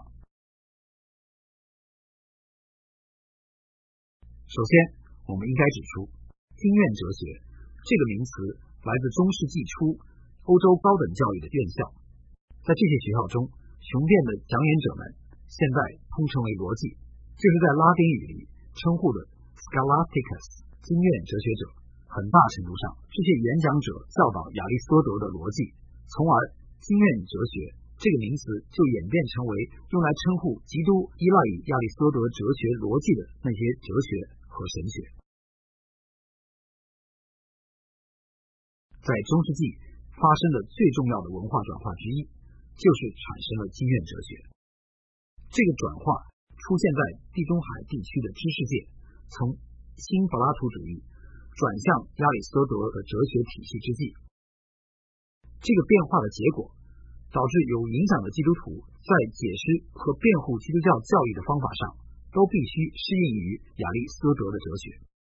首先，我们应该指出，经验哲学这个名词来自中世纪初欧洲高等教育的院校。在这些学校中，雄辩的讲演者们现在通称为逻辑，就是在拉丁语里称呼的 scholasticus 经验哲学者。很大程度上，这些演讲者教导亚里士多德的逻辑，从而经验哲学这个名词就演变成为用来称呼极度依赖于亚里士多德哲学逻辑的那些哲学和神学。在中世纪发生的最重要的文化转化之一，就是产生了经验哲学。这个转化出现在地中海地区的知识界，从新柏拉图主义转向亚里士多德的哲学体系之际。这个变化的结果导致有影响的基督徒在解释和辩护基督教教义的方法上都必须适应于亚里士多德的哲学。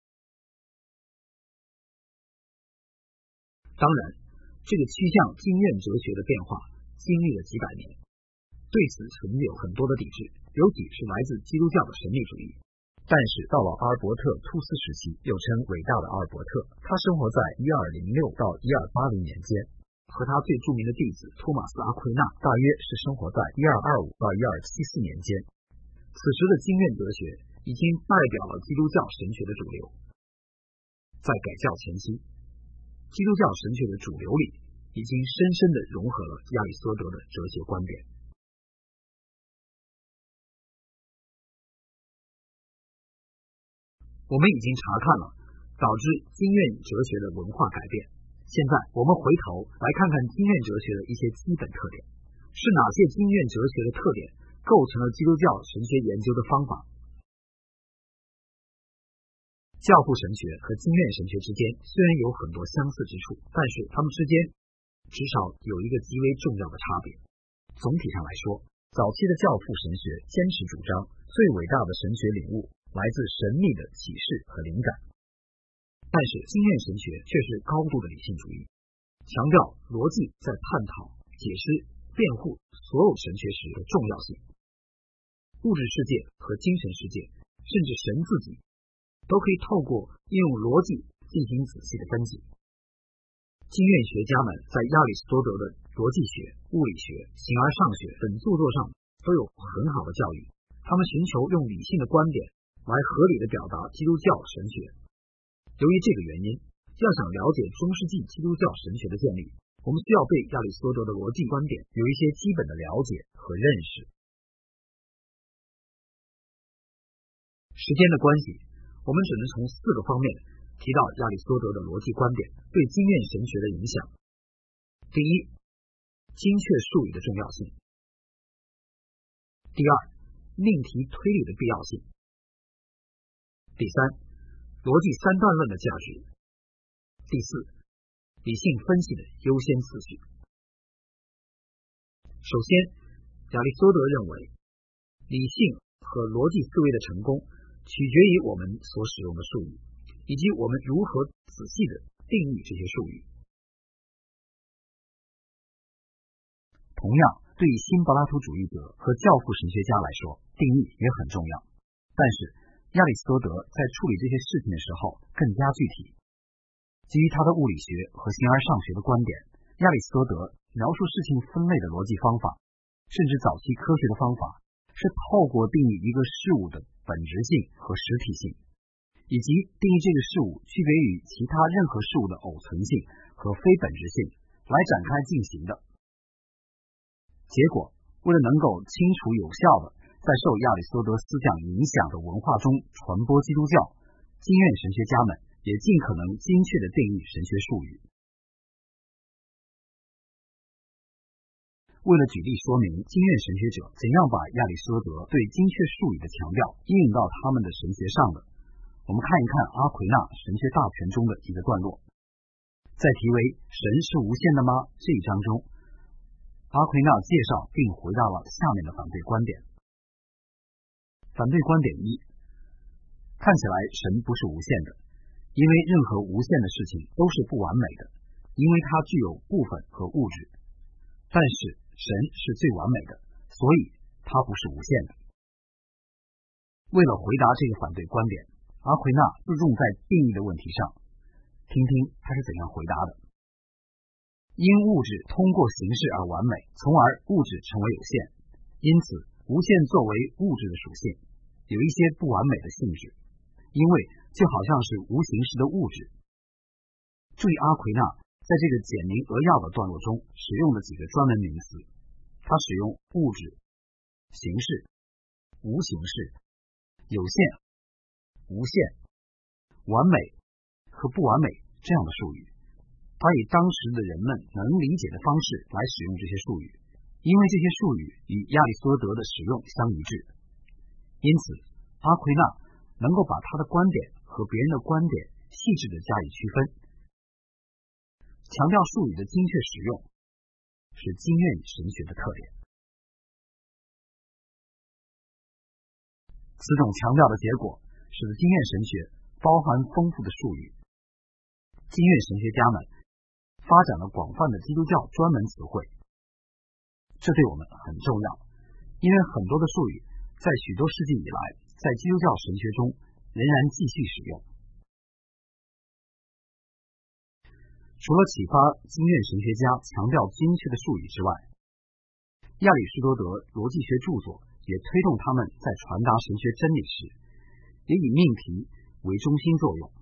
当然，这个趋向经验哲学的变化经历了几百年，对此存有很多的抵制，尤其是来自基督教的神秘主义。但是到了阿尔伯特突斯时期，又称伟大的阿尔伯特，他生活在一二零六到一二八零年间，和他最著名的弟子托马斯阿奎那大约是生活在一二二五到一二七四年间。此时的经验哲学已经代表了基督教神学的主流。在改教前期，基督教神学的主流里已经深深地融合了亚里士多德的哲学观点。我们已经查看了导致经验哲学的文化改变，现在我们回头来看看经验哲学的一些基本特点，是哪些经验哲学的特点构成了基督教神学研究的方法。教父神学和经验神学之间虽然有很多相似之处，但是它们之间至少有一个极为重要的差别。总体上来说，早期的教父神学坚持主张最伟大的神学领悟来自神秘的启示和灵感，但是经验神学却是高度的理性主义，强调逻辑在探讨、解释、辩护所有神学史的重要性。物质世界和精神世界，甚至神自己，都可以透过应用逻辑进行仔细的分析。经验学家们在亚里士多德的逻辑学、物理学、形而上学等著作上都有很好的教育，他们寻求用理性的观点来合理地表达基督教神学。由于这个原因，要想了解中世纪基督教神学的建立，我们需要对亚里士多德的逻辑观点有一些基本的了解和认识。时间的关系，我们只能从四个方面提到亚里士多德的逻辑观点对经验神学的影响。第一，精确术语的重要性；第二，命题推理的必要性；第三，逻辑三段论的价值；第四，理性分析的优先次序。首先，亚里士多德认为，理性和逻辑思维的成功取决于我们所使用的术语，以及我们如何仔细地定义这些术语。同样，对于新柏拉图主义者和教父神学家来说，定义也很重要。但是，亚里士多德在处理这些事情的时候更加具体。基于他的物理学和形而上学的观点，亚里士多德描述事情分类的逻辑方法，甚至早期科学的方法，是透过定义一个事物的本质性和实体性，以及定义这个事物区别于其他任何事物的偶存性和非本质性来展开进行的。结果，为了能够清楚有效地在受亚里士多德思想影响的文化中传播基督教，经验神学家们也尽可能精确地定义神学术语。为了举例说明经验神学者怎样把亚里士多德对精确术语的强调应用到他们的神学上的，我们看一看阿奎那神学大全中的一个段落。在题为神是无限的吗这一章中，阿奎那介绍并回答了下面的反对观点。反对观点一，看起来神不是无限的，因为任何无限的事情都是不完美的，因为它具有部分和物质。但是神是最完美的，所以它不是无限的。为了回答这个反对观点，阿奎那注重在定义的问题上，听听他是怎样回答的。因物质通过形式而完美，从而物质成为有限，因此无限作为物质的属性，有一些不完美的性质，因为就好像是无形式的物质。注意阿奎那在这个简明扼要的段落中使用了几个专门名词，他使用物质、形式、无形式、有限、无限、完美和不完美这样的术语。他以当时的人们能理解的方式来使用这些术语，因为这些术语与亚里士多德的使用相一致。因此阿奎那能够把他的观点和别人的观点细致地加以区分。强调术语的精确使用是经验神学的特点。此种强调的结果使得经验神学包含丰富的术语。经验神学家们发展了广泛的基督教专门词汇，这对我们很重要，因为很多的术语在许多世纪以来在基督教神学中仍然继续使用。除了启发经验神学家强调精确的术语之外，亚里士多德逻辑学著作也推动他们在传达神学真理时，也以命题为中心作用。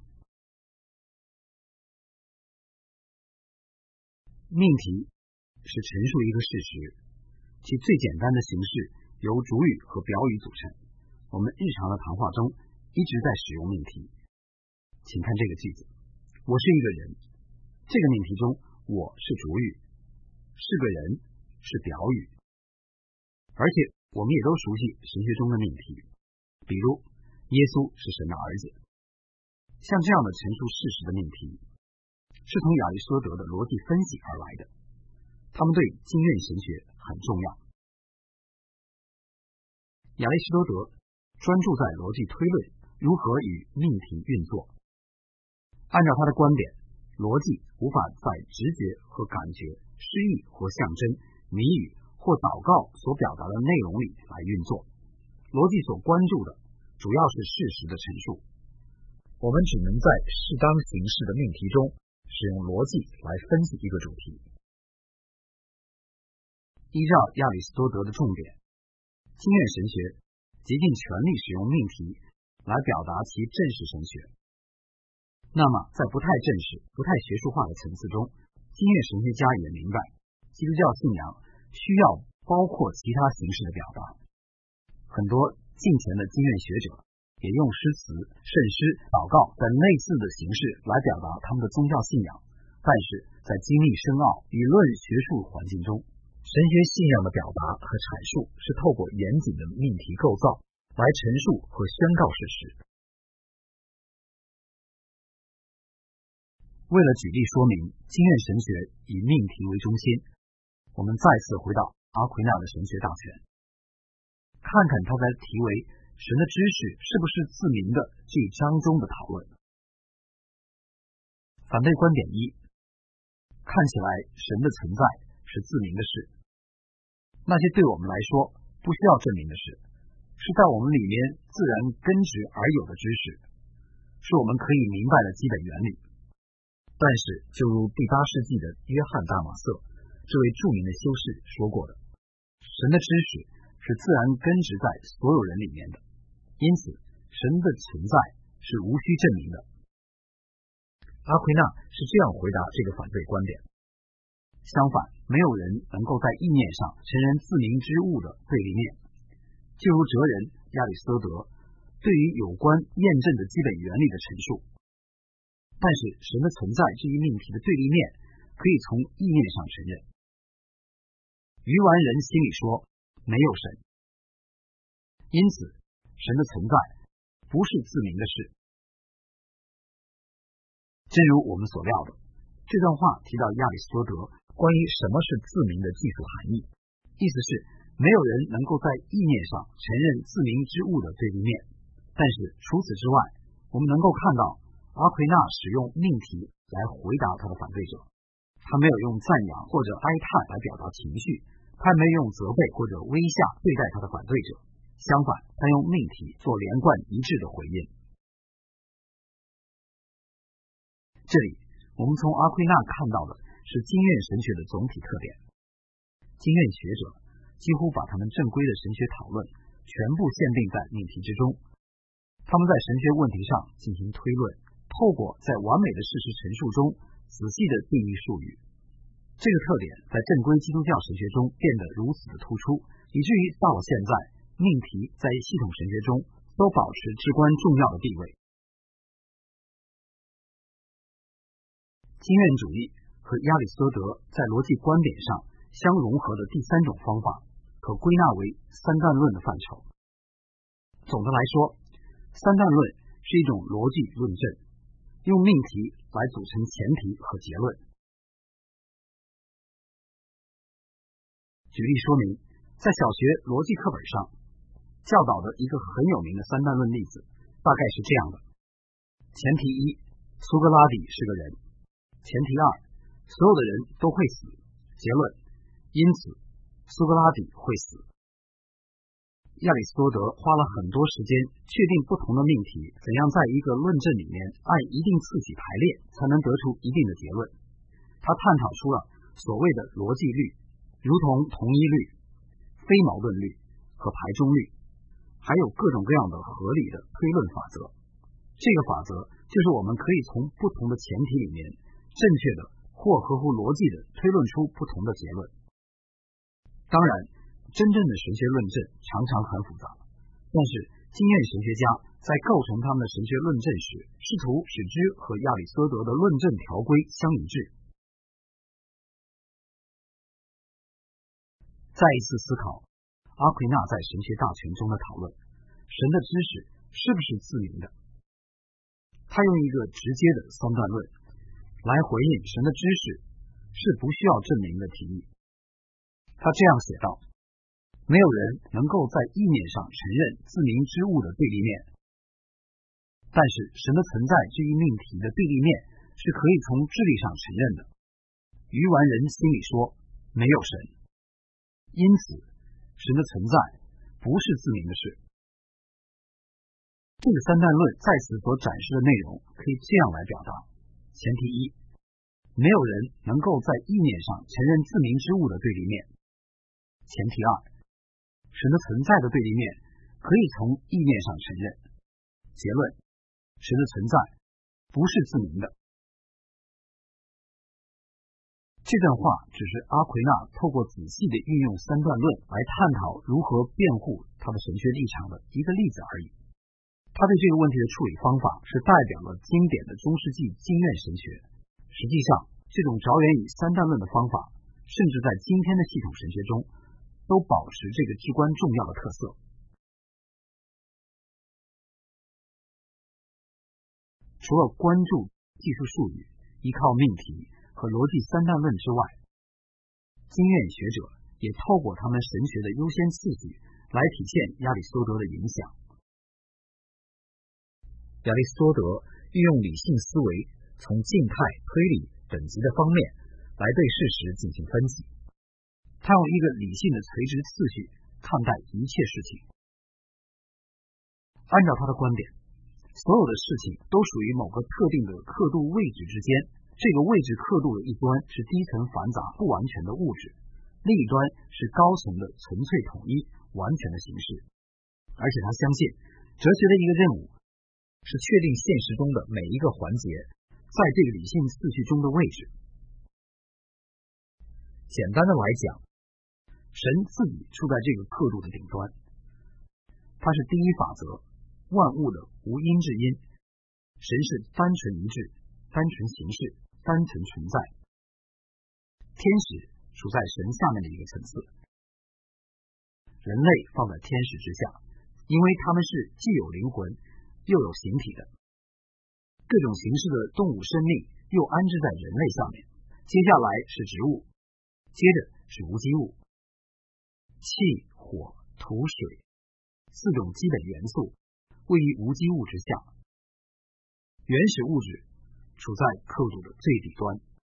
命题是陈述一个事实，其最简单的形式由主语和表语组成。我们日常的谈话中一直在使用命题。请看这个句子：我是一个人。这个命题中，我是主语，是个人是表语。而且我们也都熟悉神学中的命题，比如耶稣是神的儿子。像这样的陈述事实的命题是从亚里士多德的逻辑分析而来的，他们对经验神学很重要。亚里士多德专注在逻辑推论如何与命题运作。按照他的观点，逻辑无法在直觉和感觉、诗意或象征、谜语或祷告所表达的内容里来运作。逻辑所关注的主要是事实的陈述，我们只能在适当形式的命题中使用逻辑来分析一个主题。依照亚里士多德的重点，经验神学竭尽全力使用命题来表达其正式神学。那么在不太正式、不太学术化的层次中，经验神学家也明白基督教信仰需要包括其他形式的表达。很多近前的经验学者也用诗词、圣诗、祷告等类似的形式来表达他们的宗教信仰，但是在经历深奥理论学术环境中，神学信仰的表达和阐述是透过严谨的命题构造来陈述和宣告事实。为了举例说明经验神学以命题为中心，我们再次回到阿奎那的神学大全，看看他在题为神的知识是不是自明的这一章中的讨论。反对观点一，看起来神的存在是自明的事，那些对我们来说不需要证明的事，是在我们里面自然根植而有的知识，是我们可以明白的基本原理。但是就如第八世纪的约翰大马瑟这位著名的修士说过的，神的知识是自然根植在所有人里面的，因此神的存在是无需证明的。阿奎那是这样回答这个反对观点。相反，没有人能够在意念上承认自明之物的对立面。 就如哲人亚里士多德对于有关验证的基本原理的陈述。但是神的存在这一命题的对立面可以从意念上承认。愚顽人心里说没有神，因此神的存在不是自明的事。正如我们所料的，这段话提到亚里士多德关于什么是自明的技术含义，意思是没有人能够在意念上承认自明之物的对立面。但是除此之外，我们能够看到阿奎那使用命题来回答他的反对者，他没有用赞扬或者哀叹来表达情绪，他没有用责备或者微笑对待他的反对者，相反，他用命题做连贯一致的回应。这里我们从阿奎那看到的是经验神学的总体特点。经验学者几乎把他们正规的神学讨论全部限定在命题之中，他们在神学问题上进行推论，透过在完美的事实陈述中仔细的定义术语。这个特点在正规基督教神学中变得如此的突出，以至于到了现在，命题在系统神学中都保持至关重要的地位。经验主义和亚里士多德在逻辑观点上相融合的第三种方法，可归纳为三段论的范畴。总的来说，三段论是一种逻辑论证，用命题来组成前提和结论。举例说明，在小学逻辑课本上教导的一个很有名的三段论例子，大概是这样的：前提一，苏格拉底是个人；前提二，所有的人都会死；结论，因此苏格拉底会死。亚里士多德花了很多时间确定不同的命题怎样在一个论证里面按一定次序排列，才能得出一定的结论。他探讨出了所谓的逻辑律，如同同一律、非矛盾律和排中律，还有各种各样的合理的推论法则。这个法则就是我们可以从不同的前提里面正确的或合乎逻辑的推论出不同的结论。当然，真正的神学论证常常很复杂，但是经验神学家在构成他们的神学论证时，试图使之和亚里士多德的论证条规相一致。再一次思考阿奎那在神学大全中的讨论，神的知识是不是自明的？他用一个直接的三段论来回应神的知识是不需要证明的提议。他这样写道：没有人能够在意念上承认自明之物的对立面，但是神的存在这一命题的对立面是可以从智力上承认的。愚顽人心里说没有神，因此神的存在不是自明的事。这个三段论在此所展示的内容可以这样来表达：前提一，没有人能够在意念上承认自明之物的对立面；前提二，神的存在的对立面可以从意念上承认；结论，神的存在不是自明的。这段话只是阿奎那透过仔细的运用三段论来探讨如何辩护他的神学立场的一个例子而已。他对这个问题的处理方法是代表了经典的中世纪经验神学。实际上，这种着眼于三段论的方法，甚至在今天的系统神学中都保持这个至关重要的特色。除了关注技术术语、依靠命题和逻辑三段论之外，经验学者也透过他们神学的优先次序来体现亚里士多德的影响。亚里士多德运用理性思维，从静态、推理等级的方面来对事实进行分析。他用一个理性的垂直次序看待一切事情。按照他的观点，所有的事情都属于某个特定的刻度位置之间，这个位置刻度的一端是低层繁杂不完全的物质，另一端是高层的纯粹统一完全的形式。而且他相信哲学的一个任务是确定现实中的每一个环节在这个理性次序中的位置。简单的来讲，神自己处在这个刻度的顶端， 它是第一法则，万物的无因至因。神是单纯一致，单纯形式，单纯存在。天使处在神下面的一个层次，人类放在天使之下，因为他们是既有灵魂又有形体的，各种形式的动物生命又安置在人类下面。接下来是植物，接着是无机物，气、火、土、水四种基本元素位于无机物之下。原始物质处在刻度的最底端。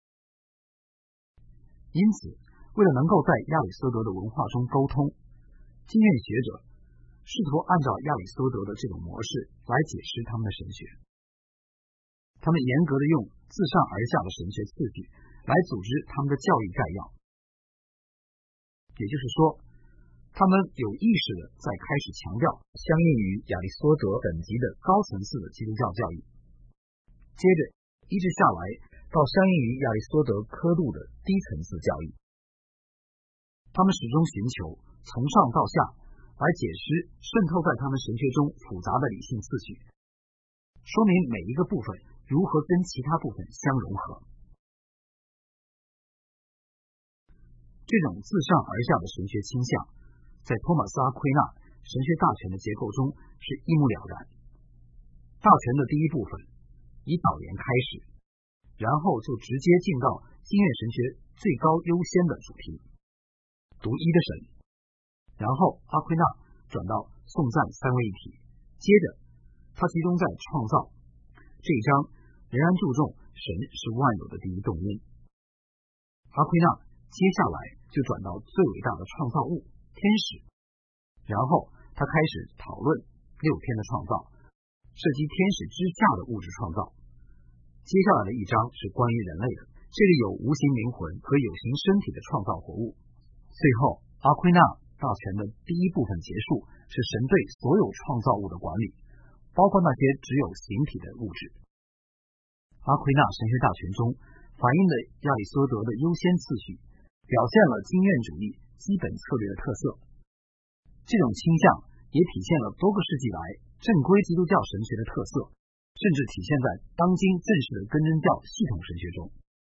因此，为了能够在亚里士多德的文化中沟通，经验学者试图按照亚里士多德的这种模式来解释他们的神学。他们严格的用自上而下的神学次序来组织他们的教义概要，也就是说，他们有意识的在开始强调相应于亚里士多德等级的高层次的基督教教义，接着一直下来到相应于亚里士多德刻度的低层次教义。他们始终寻求从上到下来解释渗透在他们神学中复杂的理性次序，说明每一个部分如何跟其他部分相融合。这种自上而下的神学倾向在托马斯·阿奎那神学大全的结构中是一目了然。大全的第一部分以导言开始，然后就直接进到经验神学最高优先的主题，独一的神。然后阿奎那转到颂赞三位一体，接着他集中在创造这一章，仍然注重神是万有的第一动因。阿奎那接下来就转到最伟大的创造物天使，然后他开始讨论六天的创造，涉及天使之下的物质创造。接下来的一章是关于人类的，这里有无形灵魂和有形身体的创造活物。最后阿奎那大全的第一部分结束，是神对所有创造物的管理，包括那些只有形体的物质。阿奎那神学大全中反映的亚里士多德的优先次序，表现了经验主义基本策略的特色。这种倾向也体现了多个世纪来正规基督教神学的特色，甚至体现在当今正式的根真教系统神学中。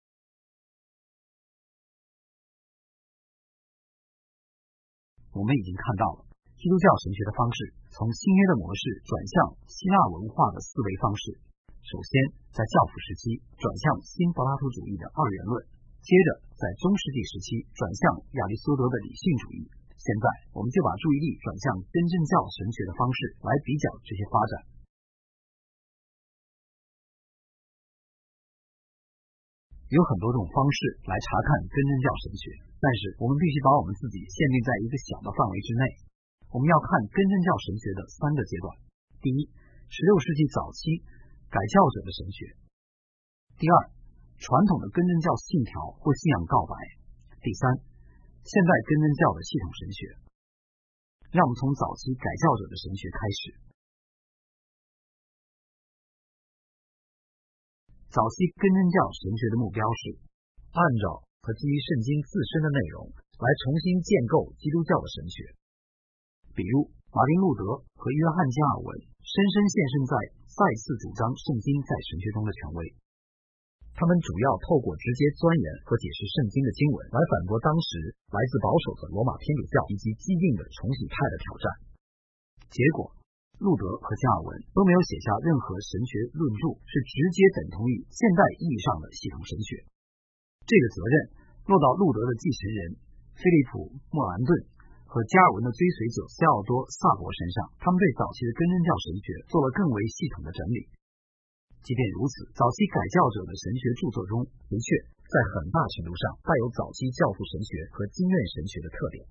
我们已经看到了基督教神学的方式从新约的模式转向希腊文化的思维方式。首先在教父时期转向新柏拉图主义的二元论，接着在中世纪时期转向亚里士多德的理性主义。现在我们就把注意力转向根正教神学的方式来比较这些发展。有很多种方式来查看根正教神学，但是我们必须把我们自己限定在一个小的范围之内。我们要看根正教神学的三个阶段：第一，十六世纪早期改教者的神学；第二，传统的根正教信条或信仰告白；第三，现代根正教的系统神学。让我们从早期改教者的神学开始。早期根正教神学的目标是按照和基于圣经自身的内容来重新建构基督教的神学。比如马丁路德和约翰加尔文深深献身在再次主张圣经在神学中的权威。他们主要透过直接钻研和解释圣经的经文来反驳当时来自保守的罗马天主教以及激进的重洗派的挑战。结果路德和加尔文都没有写下任何神学论著是直接等同于现代意义上的系统神学。这个责任落到路德的继承人菲利普·莫兰顿和加尔文的追随者西奥多·萨博身上，他们对早期的根正教神学做了更为系统的整理。即便如此，早期改教者的神学著作中的确在很大程度上带有早期教父神学和经验神学的特点。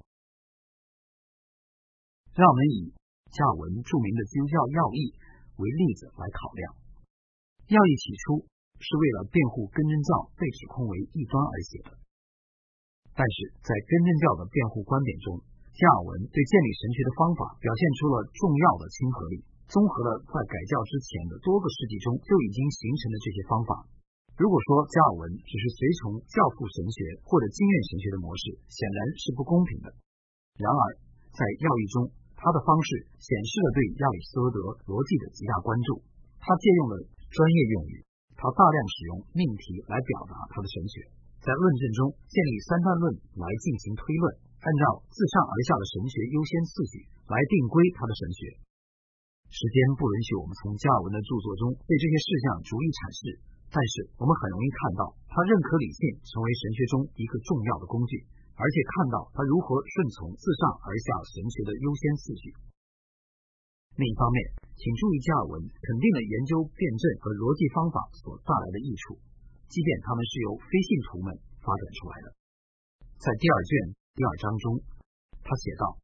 让我们以加尔文著名的基督教要义为例子来考量。要义起初是为了辩护根正教被指控为异端而写的，但是在根正教的辩护观点中，加尔文对建立神学的方法表现出了重要的亲和力，综合了在改教之前的多个世纪中就已经形成的这些方法。如果说加尔文只是随从教父神学或者经验神学的模式，显然是不公平的。然而在要义中，他他的方式显示了对亚里士多德逻辑的极大关注。他借用了专业用语，他大量使用命题来表达他的神学，在论证中建立三段论来进行推论，按照自上而下的神学优先次序来定规他的神学。时间不允许我们从加尔文的著作中对这些事项逐一阐释，但是我们很容易看到他认可理性成为神学中一个重要的工具，而且看到他如何顺从自上而下神学的优先次序。另一方面，请注意加尔文肯定了研究辩证和逻辑方法所带来的益处，即便他们是由非信徒们发展出来的。在第二卷第二章中，他写道：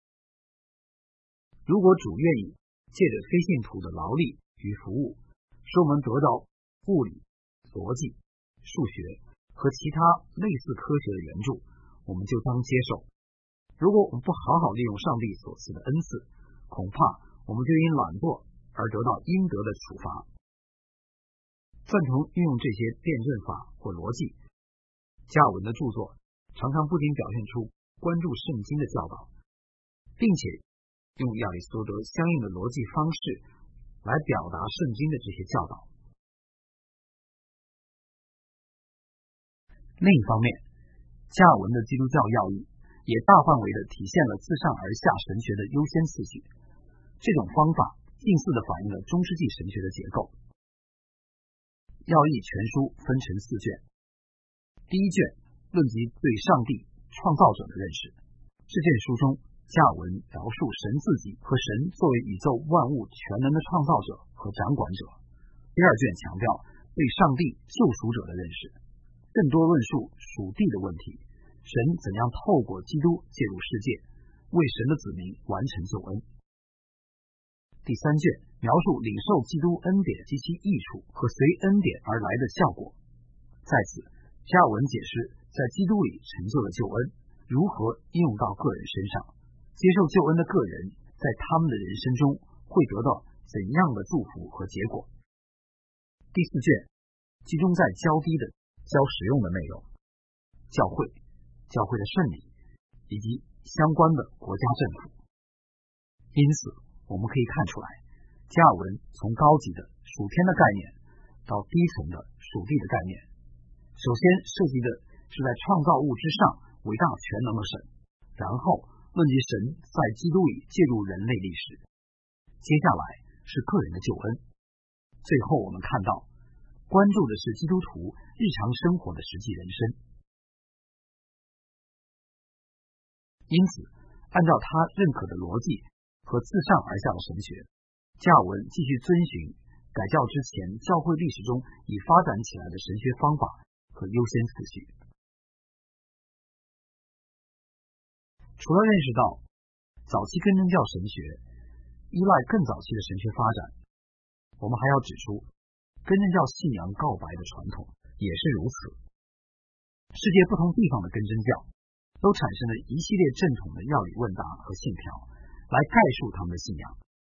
如果主愿意借着非信徒的劳力与服务，使我们得到物理、逻辑、数学和其他类似科学的援助，我们就当接受。如果我们不好好利用上帝所赐的恩赐，恐怕我们就因懒惰而得到应得的处罚。赞同运用这些辩证法或逻辑，加尔文的著作常常不仅表现出关注圣经的教导，并且用亚里士多德相应的逻辑方式来表达圣经的这些教导。另一方面，加尔文的基督教要义也大范围地体现了自上而下神学的优先次序。这种方法近似地反映了中世纪神学的结构。要义全书分成四卷，第一卷论及对上帝创造者的认识。这卷书中，加尔文描述神自己和神作为宇宙万物全能的创造者和掌管者。第二卷强调对上帝救赎者的认识，更多论述属地的问题，神怎样透过基督介入世界，为神的子民完成救恩。第三卷描述领受基督恩典及其益处和随恩典而来的效果。在此，加尔文解释在基督里成就的救恩如何应用到个人身上，接受救恩的个人在他们的人生中会得到怎样的祝福和结果。第四卷集中在较低的较实用的内容，教会、教会的圣礼以及相关的国家政府。因此我们可以看出来，加尔文从高级的属天的概念到低层的属地的概念，首先涉及的是在创造物之上伟大全能的神，然后论及神在基督里介入人类历史，接下来是个人的救恩，最后我们看到关注的是基督徒日常生活的实际人生。因此按照他认可的逻辑和自上而下的神学，加尔文继续遵循改教之前教会历史中已发展起来的神学方法和优先次序。除了认识到早期根正教神学依赖更早期的神学发展，我们还要指出根正教信仰告白的传统也是如此。世界不同地方的根正教都产生了一系列正统的要理问答和信条来概述他们的信仰。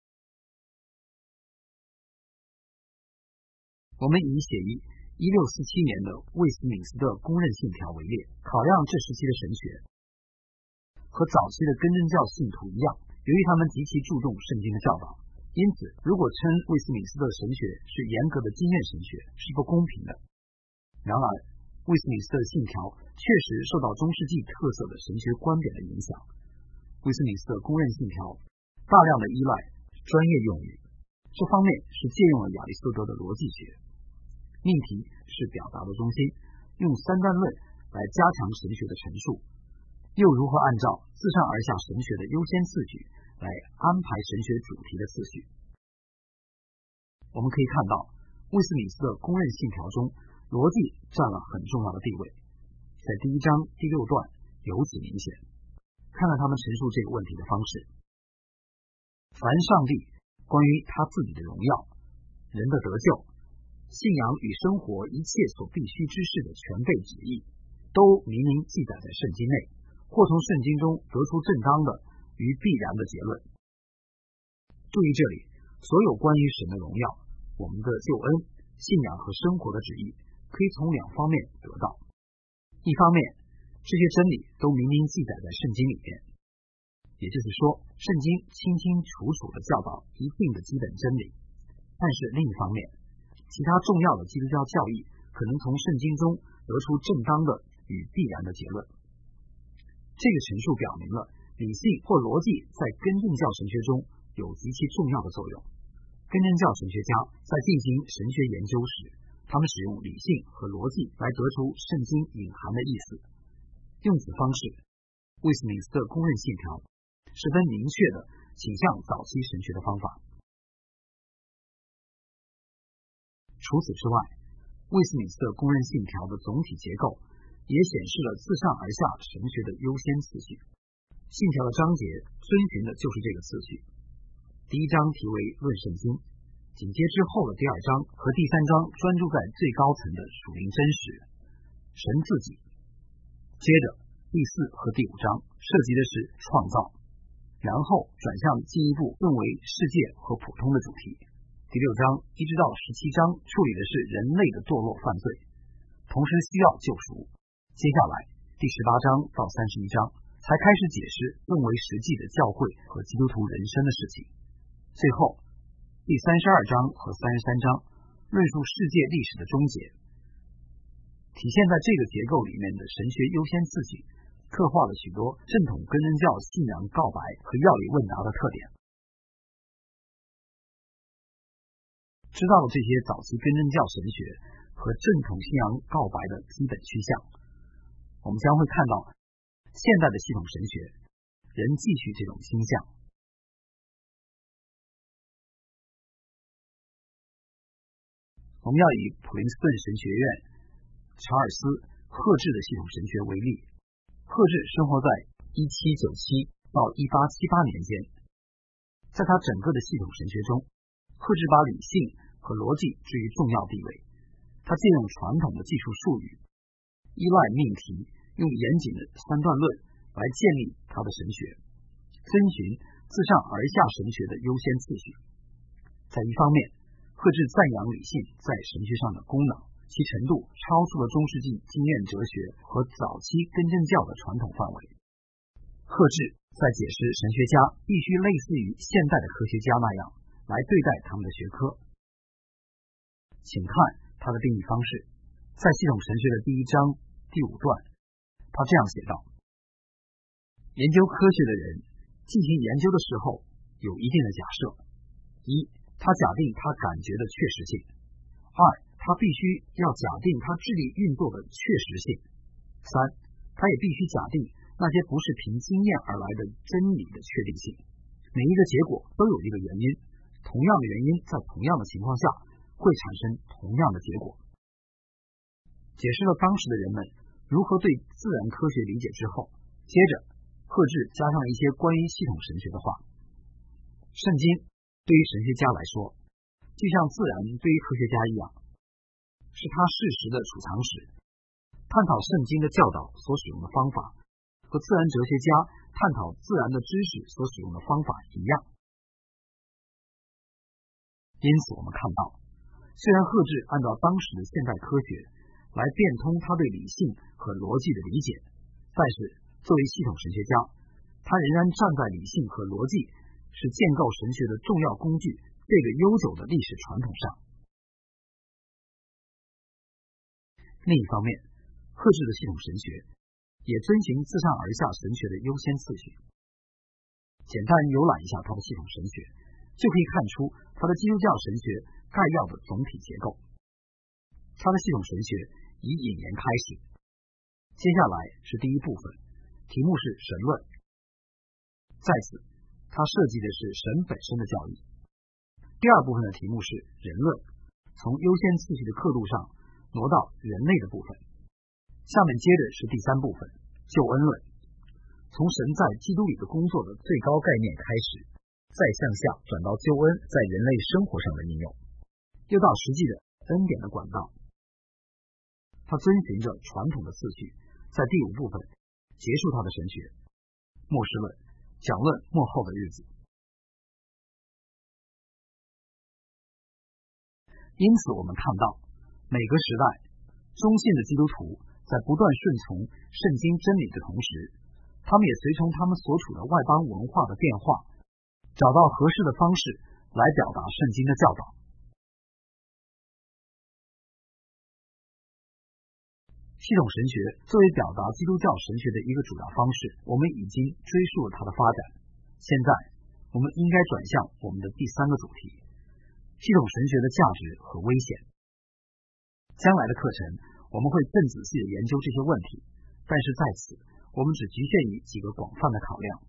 我们以写于一六四七年的魏斯敏斯特公认信条为例，考量这时期的神学和早期的根正教信徒一样，由于他们极其注重圣经的教导，因此如果称魏斯敏斯特神学是严格的经验神学是不公平的。然而魏斯敏斯特信条确实受到中世纪特色的神学观点的影响。魏斯敏斯特公认信条大量的依赖专业用语，这方面是借用了亚里士多德的逻辑学。命题是表达的中心，用三段论来加强神学的陈述，又如何按照自上而下神学的优先次序来安排神学主题的次序。我们可以看到魏斯敏斯特公认信条中逻辑占了很重要的地位，在第一章第六段尤其明显。看看他们陈述这个问题的方式：凡上帝关于他自己的荣耀、人的得救、信仰与生活一切所必须之事的全备旨意，都明明记载在圣经内，或从圣经中得出正当的与必然的结论。注意这里，所有关于神的荣耀、我们的救恩、信仰和生活的旨意，可以从两方面得到。一方面，这些真理都明明记载在圣经里面； 也就是说，圣经清清楚楚地教导一定的基本真理。但是另一方面，其他重要的基督教教义可能从圣经中得出正当的与必然的结论。这个陈述表明了理性或逻辑在根正教神学中有极其重要的作用。根正教神学家在进行神学研究时，他们使用理性和逻辑来得出圣经隐含的意思。用此方式，威斯敏斯特公认信条十分明确地倾向早期神学的方法。除此之外，威斯敏斯特公认信条的总体结构也显示了自上而下神学的优先次序。信条的章节遵循的就是这个次序。第一章题为论圣经，紧接之后的第二章和第三章专注在最高层的属灵真实，神自己。接着第四和第五章涉及的是创造，然后转向进一步更为世界和普通的主题。第六章一直到十七章处理的是人类的堕落犯罪，同时需要救赎。接下来第十八章到三十一章才开始解释更为实际的教会和基督徒人生的事情。最后第三十二章和三十三章论述世界历史的终结。体现在这个结构里面的神学优先次序，刻画了许多正统根正教信仰告白和要理问答的特点。知道了这些早期根正教神学和正统信仰告白的基本趋向，我们将会看到现代的系统神学仍继续这种倾向。我们要以普林斯顿神学院查尔斯·赫治的系统神学为例。赫治生活在一七九七到一八七八年间，在他整个的系统神学中，赫治把理性和逻辑置于重要地位。他借用传统的技术术语，依赖命题，用严谨的三段论来建立他的神学，遵循自上而下神学的优先次序。在一方面，赫治赞扬理性在神学上的功能，其程度超出了中世纪经验哲学和早期根正教的传统范围。赫治在解释神学家必须类似于现代的科学家那样来对待他们的学科。请看他的定义方式，在系统神学的第一章第五段，他这样写道：研究科学的人进行研究的时候有一定的假设：一，他假定他感觉的确实性；二，他必须要假定他智力运作的确实性；三，他也必须假定那些不是凭经验而来的真理的确定性。每一个结果都有一个原因，同样的原因在同样的情况下会产生同样的结果。解释了当时的人们如何对自然科学理解之后，接着赫治加上一些关于系统神学的话。圣经对于神学家来说，就像自然对于科学家一样，是他事实的储藏室。探讨圣经的教导所使用的方法和自然哲学家探讨自然的知识所使用的方法一样。因此我们看到，虽然赫治按照当时的现代科学来变通他对理性和逻辑的理解，但是作为系统神学家，他仍然站在理性和逻辑是建构神学的重要工具这个悠久的历史传统上。另一方面，赫治的系统神学也遵循自上而下神学的优先次序。简单游览一下他的系统神学，就可以看出他的基督教神学概要的总体结构。他的系统神学以引言开始，接下来是第一部分，题目是神论。在此，他设计的是神本身的教义。第二部分的题目是人论，从优先次序的刻度上挪到人类的部分。下面接着是第三部分，救恩论，从神在基督里的工作的最高概念开始，再向下转到救恩在人类生活上的应用，又到实际的恩典的管道。他遵循着传统的次序，在第五部分结束他的神学，末世论，讲论末后的日子。因此我们看到，每个时代忠信的基督徒在不断顺从圣经真理的同时，他他们也随从他们所处的外邦文化的变化，找到合适的方式来表达圣经的教导。系统神学作为表达基督教神学的一个主要方式，我们已经追溯了它的发展。现在我们应该转向我们的第三个主题：系统神学的价值和危险。将来的课程我们会更仔细地研究这些问题，但是在此我们只局限于几个广泛的考量。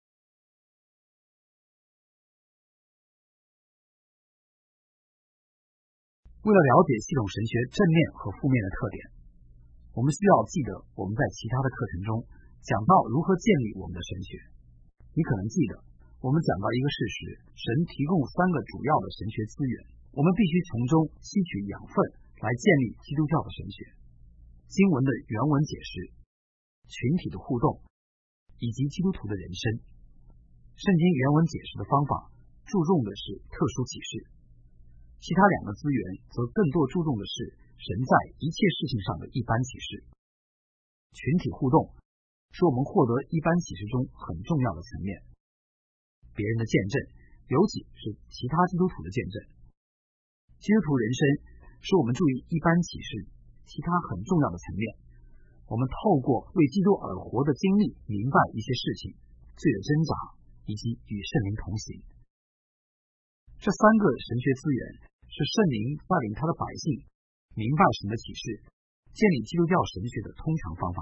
为了了解系统神学正面和负面的特点，我们需要记得我们在其他的课程中讲到如何建立我们的神学。你可能记得我们讲到一个事实：神提供三个主要的神学资源，我们必须从中吸取养分来建立基督教的神学。经文的原文解释、群体的互动以及基督徒的人生。圣经原文解释的方法注重的是特殊启示，其他两个资源则更多注重的是神在一切事情上的一般启示。群体互动是我们获得一般启示中很重要的层面，别人的见证，尤其是其他基督徒的见证。基督徒人生是我们注意一般启示其他很重要的层面，我们透过为基督而活的经历明白一些事情，罪的挣扎以及与圣灵同行。这三个神学资源是圣灵带领他的百姓明白神的启示，建立基督教神学的通常方法。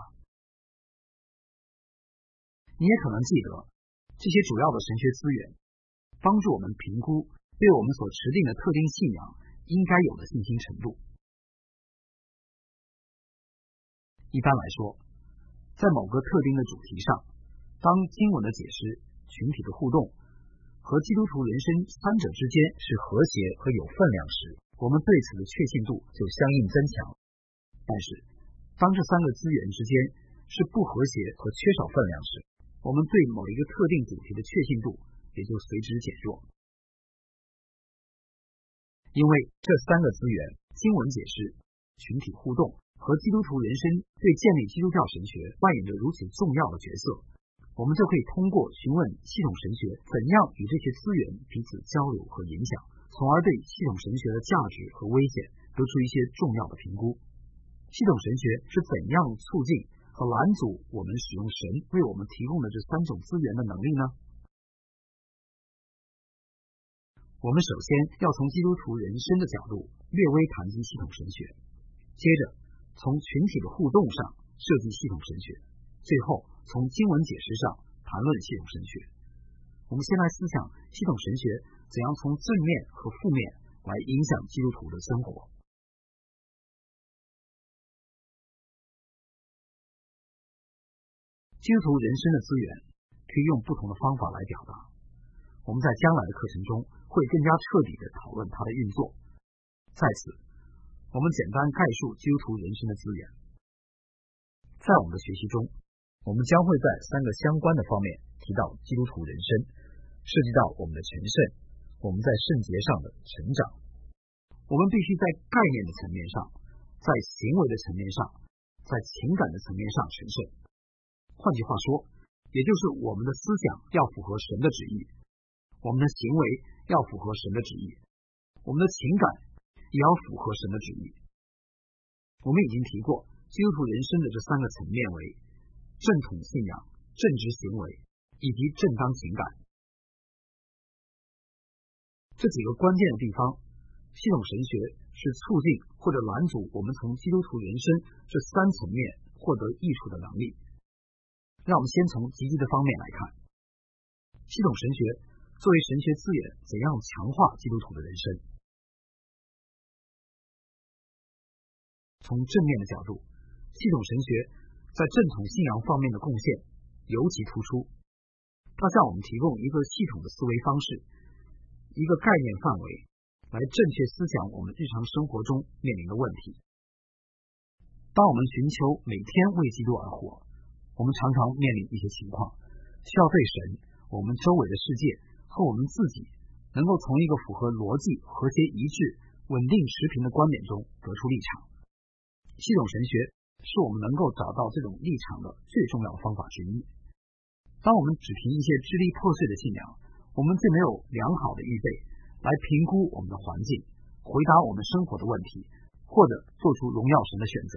你也可能记得，这些主要的神学资源帮助我们评估对我们所持定的特定信仰应该有的信心程度。一般来说，在某个特定的主题上，当经文的解释、群体的互动和基督徒人生三者之间是和谐和有分量时，我们对此的确信度就相应增强。但是当这三个资源之间是不和谐和缺少分量时，我们对某一个特定主题的确信度也就随之减弱。因为这三个资源，经文解释、群体互动和基督徒人生对建立基督教神学扮演着如此重要的角色，我们就可以通过询问系统神学怎样与这些资源彼此交流和影响，从而对系统神学的价值和危险得出一些重要的评估。系统神学是怎样促进和拦阻我们使用神为我们提供的这三种资源的能力呢？我们首先要从基督徒人生的角度略微谈及系统神学，接着从群体的互动上设计系统神学，最后从经文解释上谈论系统神学。我们先来思想系统神学怎样从正面和负面来影响基督徒的生活。基督徒人生的资源可以用不同的方法来表达，我们在将来的课程中会更加彻底地讨论它的运作。在此，我们简单概述基督徒人生的资源。在我们的学习中，我们将会在三个相关的方面提到基督徒人生，涉及到我们的成圣，我们在圣洁上的成长。我们必须在概念的层面上，在行为的层面上，在情感的层面上成圣。换句话说，也就是我们的思想要符合神的旨意，我们的行为要符合神的旨意，我们的情感也要符合神的旨意。我们已经提过，基督徒人生的这三个层面为正统信仰、正直行为以及正当情感。这几个关键的地方，系统神学是促进或者拦阻我们从基督徒人生这三层面获得益处的能力。让我们先从积极的方面来看，系统神学作为神学资源，怎样强化基督徒的人生。从正面的角度，系统神学在正统信仰方面的贡献尤其突出，它向我们提供一个系统的思维方式，一个概念范围，来正确思想我们日常生活中面临的问题。当我们寻求每天为基督而活，我们常常面临一些情况，需要对神、我们周围的世界和我们自己能够从一个符合逻辑、和谐一致、稳定持平的观点中得出立场。系统神学是我们能够找到这种立场的最重要的方法之一。 当我们只凭一些支离破碎的信仰，我们最没有良好的预备来评估我们的环境，回答我们生活的问题，或者做出荣耀神的选择。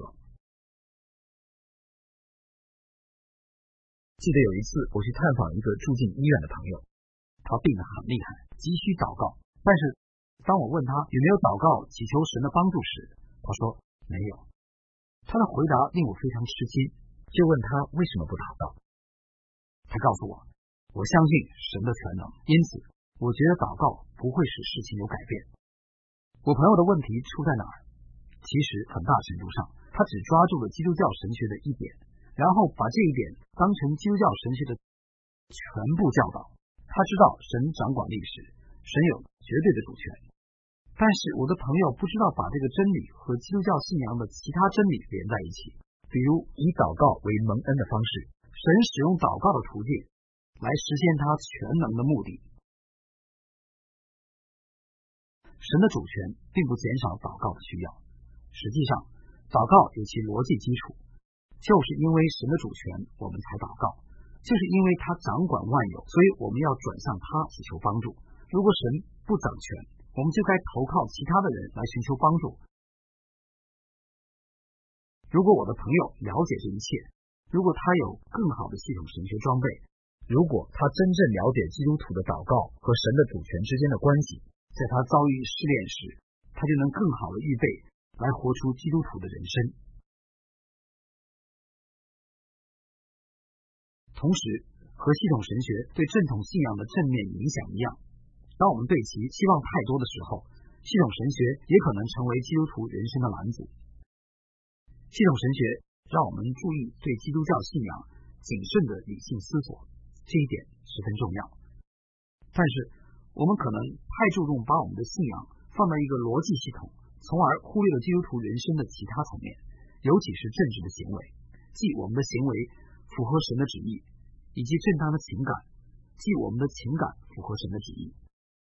记得有一次我去探访一个住进医院的朋友，
他病得很厉害，急需祷告，但是当我问他有没有祷告祈求神的帮助时，他说没有。他的回答令我非常吃惊，
就问他为什么不祷告。
他告诉我，我相信神的全能，因此我觉得祷告不会使事情有改变。我朋友的问题出在哪儿？其实很大程度上，他只抓住了基督教神学的一点，然后把这一点当成基督教神学的全部教导。他知道神掌管历史，神有绝对的主权，但是我的朋友不知道把这个真理和基督教信仰的其他真理连在一起，比如
以祷告为蒙恩的方式，
神使用祷告的途径来实现他全能的目的。神的主权并不减少祷告的需要，实际上祷告有其逻辑基础，就是因为神的主权我们才祷告，就是因为他掌管万有，所以我们要转向他祈求帮助。如果神不掌权，我们就该投靠其他的人来寻求帮助。如果我的朋友了解这一切，如果他有更好的系统神学装备，
如果他真正了解基督徒的祷告和神的主权之间的关系，
在他遭遇试炼时，他就能更好的预备来活出基督徒的人生。同时，和系统神学对正统信仰的正面影响一样，当我们对其期望太多的时候，系统神学也可能成为基督徒人生的拦阻。系统神学让我们注意对基督教信仰谨慎的理性思索，这一点十分重要。但是我们可能太注重把我们的信仰放在一个逻辑系统，从而忽略了基督徒人生的其他层面，尤其是政治的行为，即我们的行为符合神的旨意，以及正当的情感，即我们的情感符合神的旨意。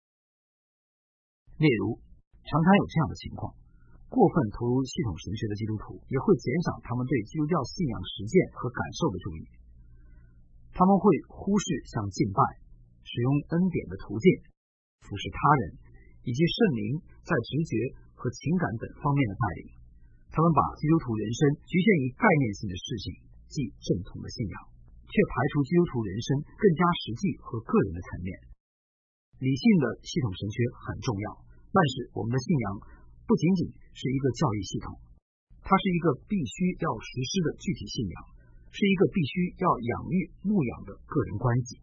例如，常常有这样的情况，过分投入系统神学的基督徒也会减少他们对基督教信仰实践和感受的注意，他们会忽视像敬拜、使用恩典的途径、服侍他人，以及圣灵在直觉和情感等方面的带领。他们把基督徒人生局限于概念性的事情，即正统的信仰，却排除基督徒人生更加实际和个人的层面。理性的系统神学很重要，但是我们的信仰不仅仅是一个教育系统，它是一个必须要实施的具体信仰，是一个必须要养育牧养的个人关系。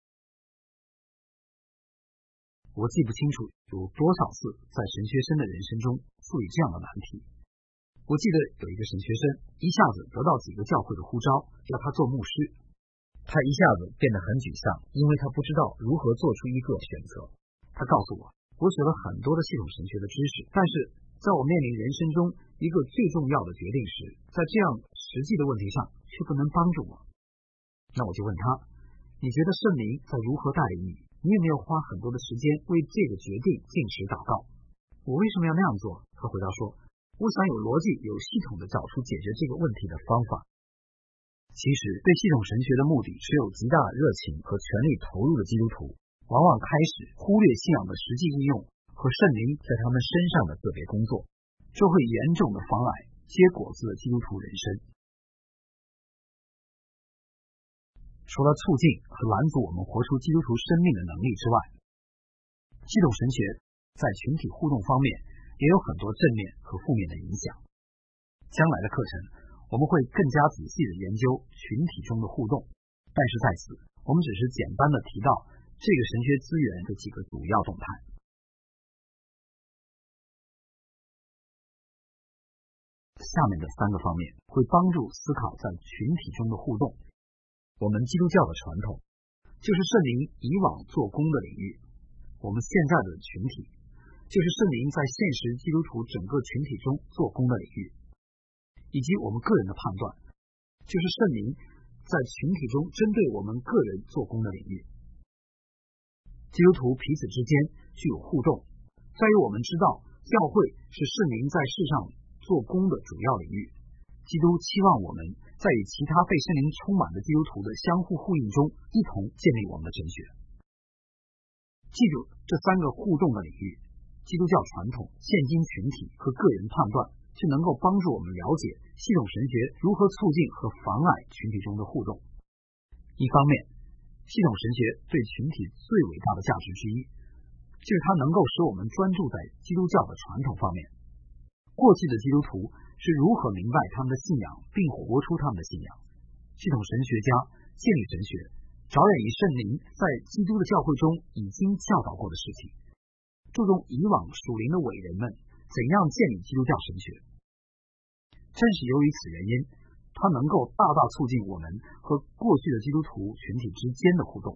我记不清楚有多少次在神学生的人生中赋予这样的难题。我记得有一个神学生一下子得到几个教会的呼召，要他做牧师，
他一下子变得很沮丧，因为他不知道如何做出一个选择。
他告诉我，我学了很多的系统神学的知识，但是在我面临人生中一个最重要的决定时，在这样实际的问题上却不能帮助我。那我就问他，你觉得圣灵在如何带领你？你有没有花很多的时间为这个决定进食祷告？我为什么要那样做？他回答说，我想有逻辑、有系统的找出解决这个问题的方法。其实对系统神学的目的是有极大热情和全力投入的基督徒，往往开始忽略信仰的实际应用和圣灵在他们身上的个别工作，这会严重的妨碍结果子的基督徒人生。除了促进和拦阻我们活出基督徒生命的能力之外，系统神学在群体互动方面也有很多正面和负面的影响。将来的课程我们会更加仔细地研究群体中的互动，但是在此我们只是简单地提到这个神学资源的几个主要动态。下面的三个方面会帮助思考在群体中的互动。我们基督教的传统就是圣灵以往做工的领域，我们现在的群体就是圣灵在现实基督徒整个群体中做工的领域，以及我们个人的判断就是圣灵在群体中针对我们个人做工的领域。基督徒彼此之间具有互动，在于我们知道教会是圣灵在世上做工的主要领域， 基督期望我们在与其他被圣灵充满的基督徒的相互呼应中，一同建立我们的神学。记住这三个互动的领域：基督教传统、现今群体和个人判断，就能够帮助我们了解系统神学如何促进和妨碍群体中的互动。一方面，系统神学对群体最伟大的价值之一，就是它能够使我们专注在基督教的传统方面。过去的基督徒是如何明白他们的信仰并活出他们的信仰？系统神学家建立神学，着眼于圣灵在基督的教会中已经教导过的事情，注重以往属灵的伟人们怎样建立基督教神学。正是由于此原因，它能够大大促进我们和过去的基督徒群体之间的互动。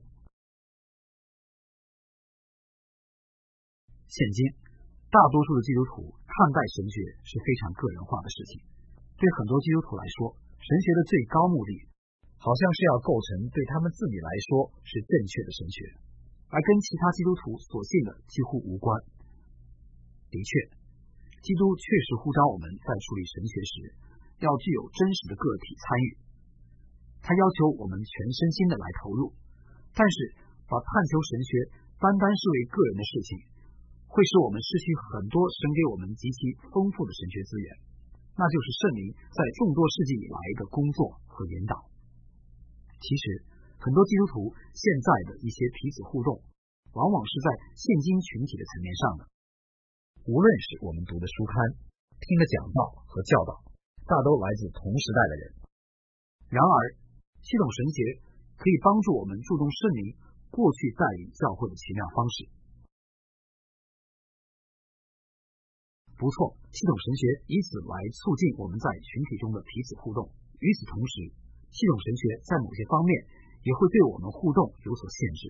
现今大多数的基督徒看待神学是非常个人化的事情。对很多基督徒来说，神学的最高目的
好像是要构成对他们自己来说是正确的神学，
而跟其他基督徒所信的几乎无关。的确，基督确实呼召我们在处理神学时要具有真实的个体参与，他要求我们全身心的来投入，但是把探求神学单单视为个人的事情，会使我们失去很多神给我们极其丰富的神学资源，那就是圣灵在众多世纪以来的工作和引导。其实很多基督徒现在的一些彼此互动，往往是在现今群体的层面上的。
无论是我们读的书刊、听的讲道和教导，大都来自同时代的人。
然而，系统神学可以帮助我们注重圣灵过去带领教会的奇妙方式。不错，系统神学以此来促进我们在群体中的彼此互动。与此同时，系统神学在某些方面也会对我们互动有所限制。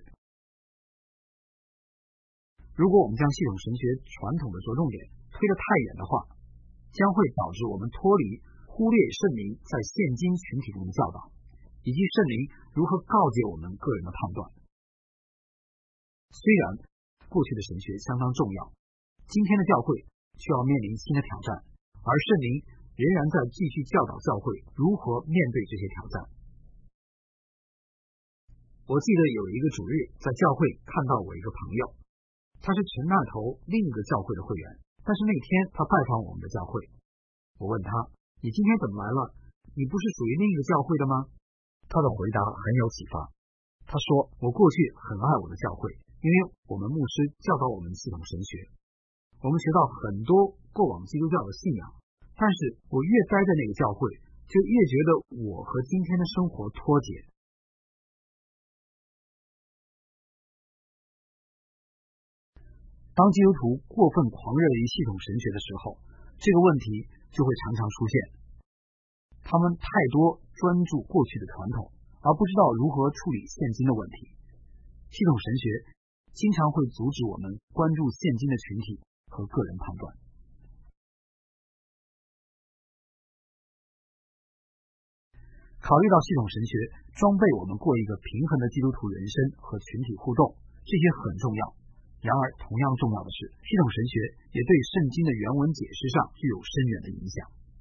如果我们将系统神学传统的着重点推得太远的话，将会导致我们脱离忽略圣灵在现今群体中的教导，以及圣灵如何告诫我们个人的判断。虽然过去的神学相当重要，今天的教会需要面临新的挑战，而圣灵仍然在继续教导教会如何面对这些挑战。我记得有一个主日在教会看到我一个朋友，他是城那头另一个教会的会员，但是那天他拜访我们的教会。我问他，你今天怎么来了？你不是属于另一个教会的吗？他的回答很有启发。他说，我过去很爱我的教会，因为我们牧师教导我们系统神学，我们学到很多过往基督教的信仰，但是我越待在那个教会，就越觉得我和今天的生活脱节。当基督徒过分狂热于系统神学的时候，这个问题就会常常出现。他们太多专注过去的传统，而不知道如何处理现今的问题。系统神学经常会阻止我们关注现今的群体和个人判断。考虑到系统神学装备我们过一个平衡的基督徒人生和群体互动，这些很重要。然而同样重要的是，系统神学也对圣经的原文解释上具有深远的影响。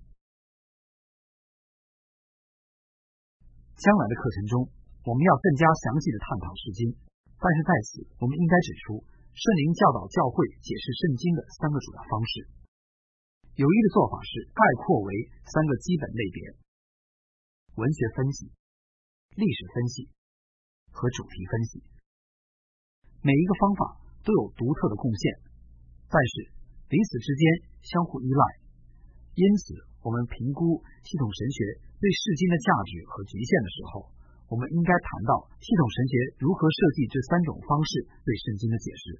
将来的课程中，我们要更加详细的探讨圣经，但是在此我们应该指出圣灵教导教会解释圣经的三个主要方式。有益的做法是概括为三个基本类别：文学分析、历史分析和主题分析。每一个方法都有独特的贡献，但是彼此之间相互依赖。因此我们评估系统神学对释经的价值和局限的时候，我们应该谈到系统神学如何设计这三种方式对圣经的解释。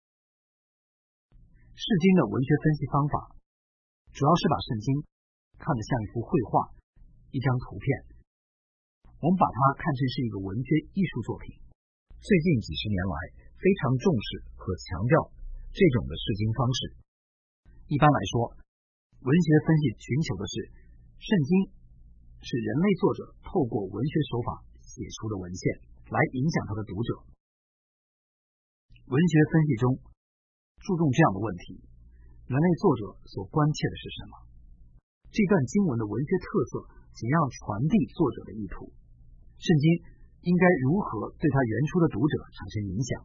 释经的文学分析方法主要是把圣经看得像一幅绘画，一张图片，我们把它看成是一个文学艺术作品。
最近几十年来非常重视和强调这种的释经方式。
一般来说，文学分析寻求的是圣经是人类作者透过文学手法写出的文献，来影响他的读者。文学分析中注重这样的问题：人类作者所关切的是什么？ 这段经文的文学特色怎样传递作者的意图，圣经应该如何对他原初的读者产生影响。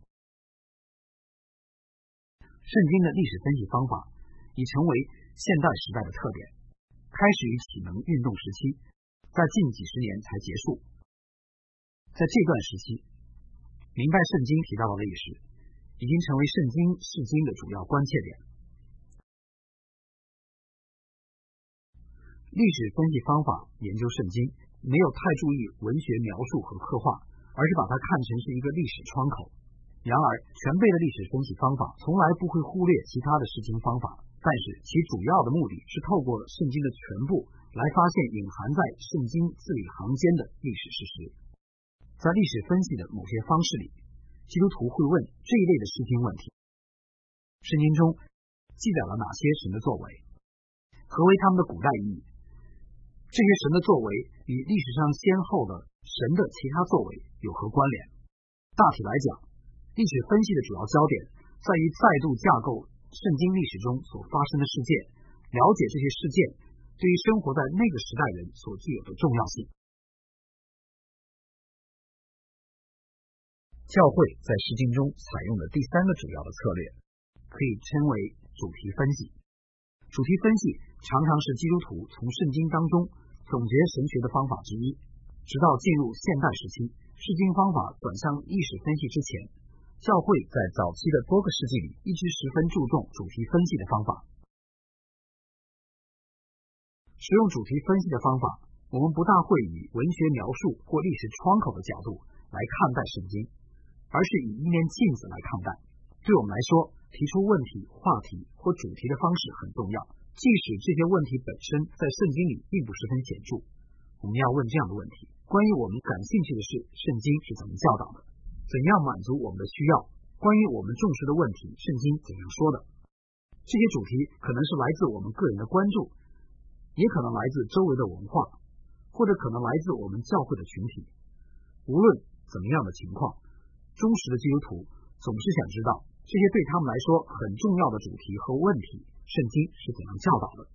圣经的历史分析方法已成为现代时代的特点，开始于启蒙运动时期，在近几十年才结束。在这段时期，明白圣经提到的历史已经成为圣经释经的主要关切点。历史分析方法研究圣经没有太注意文学描述和刻画，而是把它看成是一个历史窗口。然而，全备的历史分析方法从来不会忽略其他的释经方法，但是其主要的目的是透过圣经的全部来发现隐含在圣经字里行间的历史事实。在历史分析的某些方式里，基督徒会问这一类的释经问题：圣经中记载了哪些神的作为？何为他们的古代意义？这些神的作为与历史上先后的神的其他作为有何关联？大体来讲，历史分析的主要焦点在于再度架构圣经历史中所发生的事件，了解这些事件对于生活在那个时代人所具有的重要性。
教会在释经中采用的第三个主要的策略，
可以称为主题分析。主题分析常常是基督徒从圣经当中总结神学的方法之一。直到进入现代时期，释经方法转向历史分析之前，教会在早期的多个世纪里一直十分注重主题分析的方法。使用主题分析的方法，我们不大会以文学描述或历史窗口的角度来看待圣经，而是以一面镜子来看待。对我们来说，提出问题、话题或主题的方式很重要，即使这些问题本身在圣经里并不十分显著。我们要问这样的问题：关于我们感兴趣的事，圣经是怎么教导的？怎样满足我们的需要？关于我们重视的问题，圣经怎样说的？这些主题可能是来自我们个人的关注，也可能来自周围的文化，或者可能来自我们教会的群体。无论怎么样的情况，忠实的基督徒总是想知道这些对他们来说很重要的主题和问题，圣经是怎样教导的。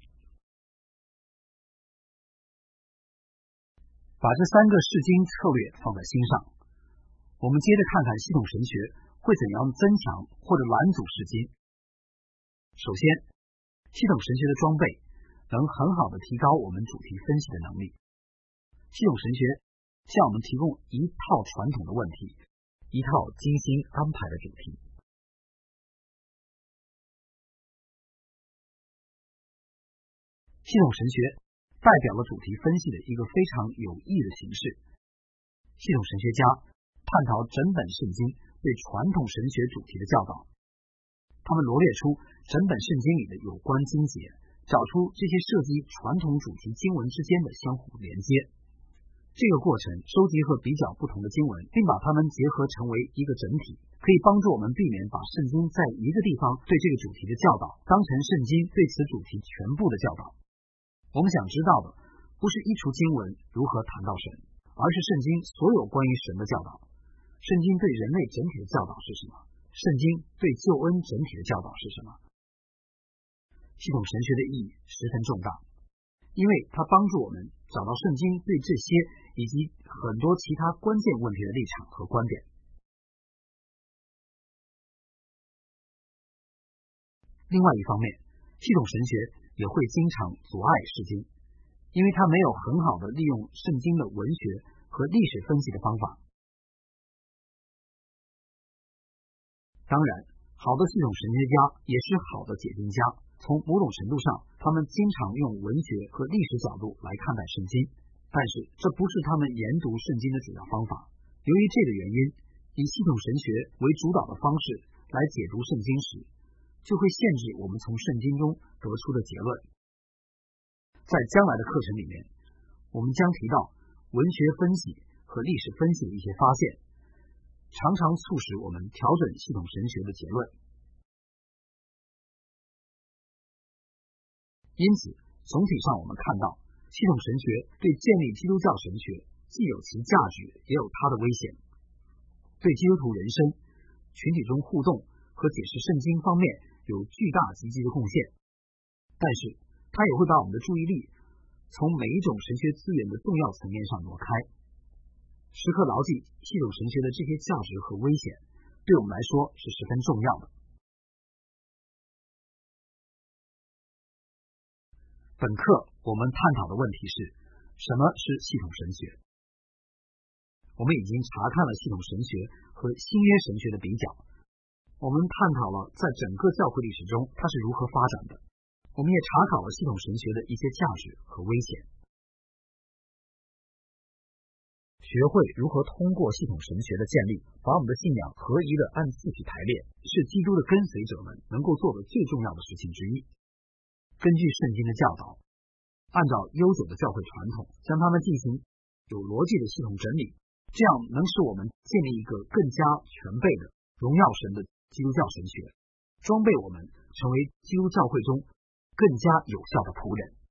把这三个释经策略放在心上，我们接着看看系统神学会怎样增强或者拦阻释经。首先，系统神学的装备能很好的提高我们主题分析的能力。系统神学向我们提供一套传统的问题，一套精心安排的主题。系统神学代表了主题分析的一个非常有益的形式。系统神学家探讨整本圣经对传统神学主题的教导，他们罗列出整本圣经里的有关经节，找出这些涉及传统主题经文之间的相互连接。这个过程收集和比较不同的经文，并把它们结合成为一个整体，可以帮助我们避免把圣经在一个地方对这个主题的教导当成圣经对此主题全部的教导。我们想知道的不是一处经文如何谈到神，而是圣经所有关于神的教导。圣经对人类整体的教导是什么？圣经对救恩整体的教导是什么？系统神学的意义十分重大，因为它帮助我们找到圣经对这些以及很多其他关键问题的立场和观点。另外一方面，系统神学也会经常阻碍释经，因为它没有很好的利用圣经的文学和历史分析的方法。当然，好的系统神学家也是好的解经家，从某种程度上，他们经常用文学和历史角度来看待圣经，但是这不是他们研读圣经的主要方法。由于这个原因，以系统神学为主导的方式来解读圣经时，就会限制我们从圣经中得出的结论。在将来的课程里面，我们将提到文学分析和历史分析的一些发现，常常促使我们调整系统神学的结论。因此，总体上我们看到，系统神学对建立基督教神学既有其价值，也有它的危险。对基督徒人生、群体中互动和解释圣经方面有巨大积极的贡献，但是它也会把我们的注意力从每一种神学资源的重要层面上挪开。时刻牢记系统神学的这些价值和危险，对我们来说是十分重要的。本课我们探讨的问题是，什么是系统神学？我们已经查看了系统神学和新约神学的比较，我们探讨了在整个教会历史中它是如何发展的，我们也查考了系统神学的一些价值和危险。
学会如何通过系统神学的建立，把我们的信仰合宜的按次序排列，
是基督的跟随者们能够做的最重要的事情之一。根据圣经的教导，按照悠久的教会传统，将它们进行有逻辑的系统整理，这样能使我们建立一个更加全备的荣耀神的基督教神学，装备我们成为基督教会中更加有效的仆人。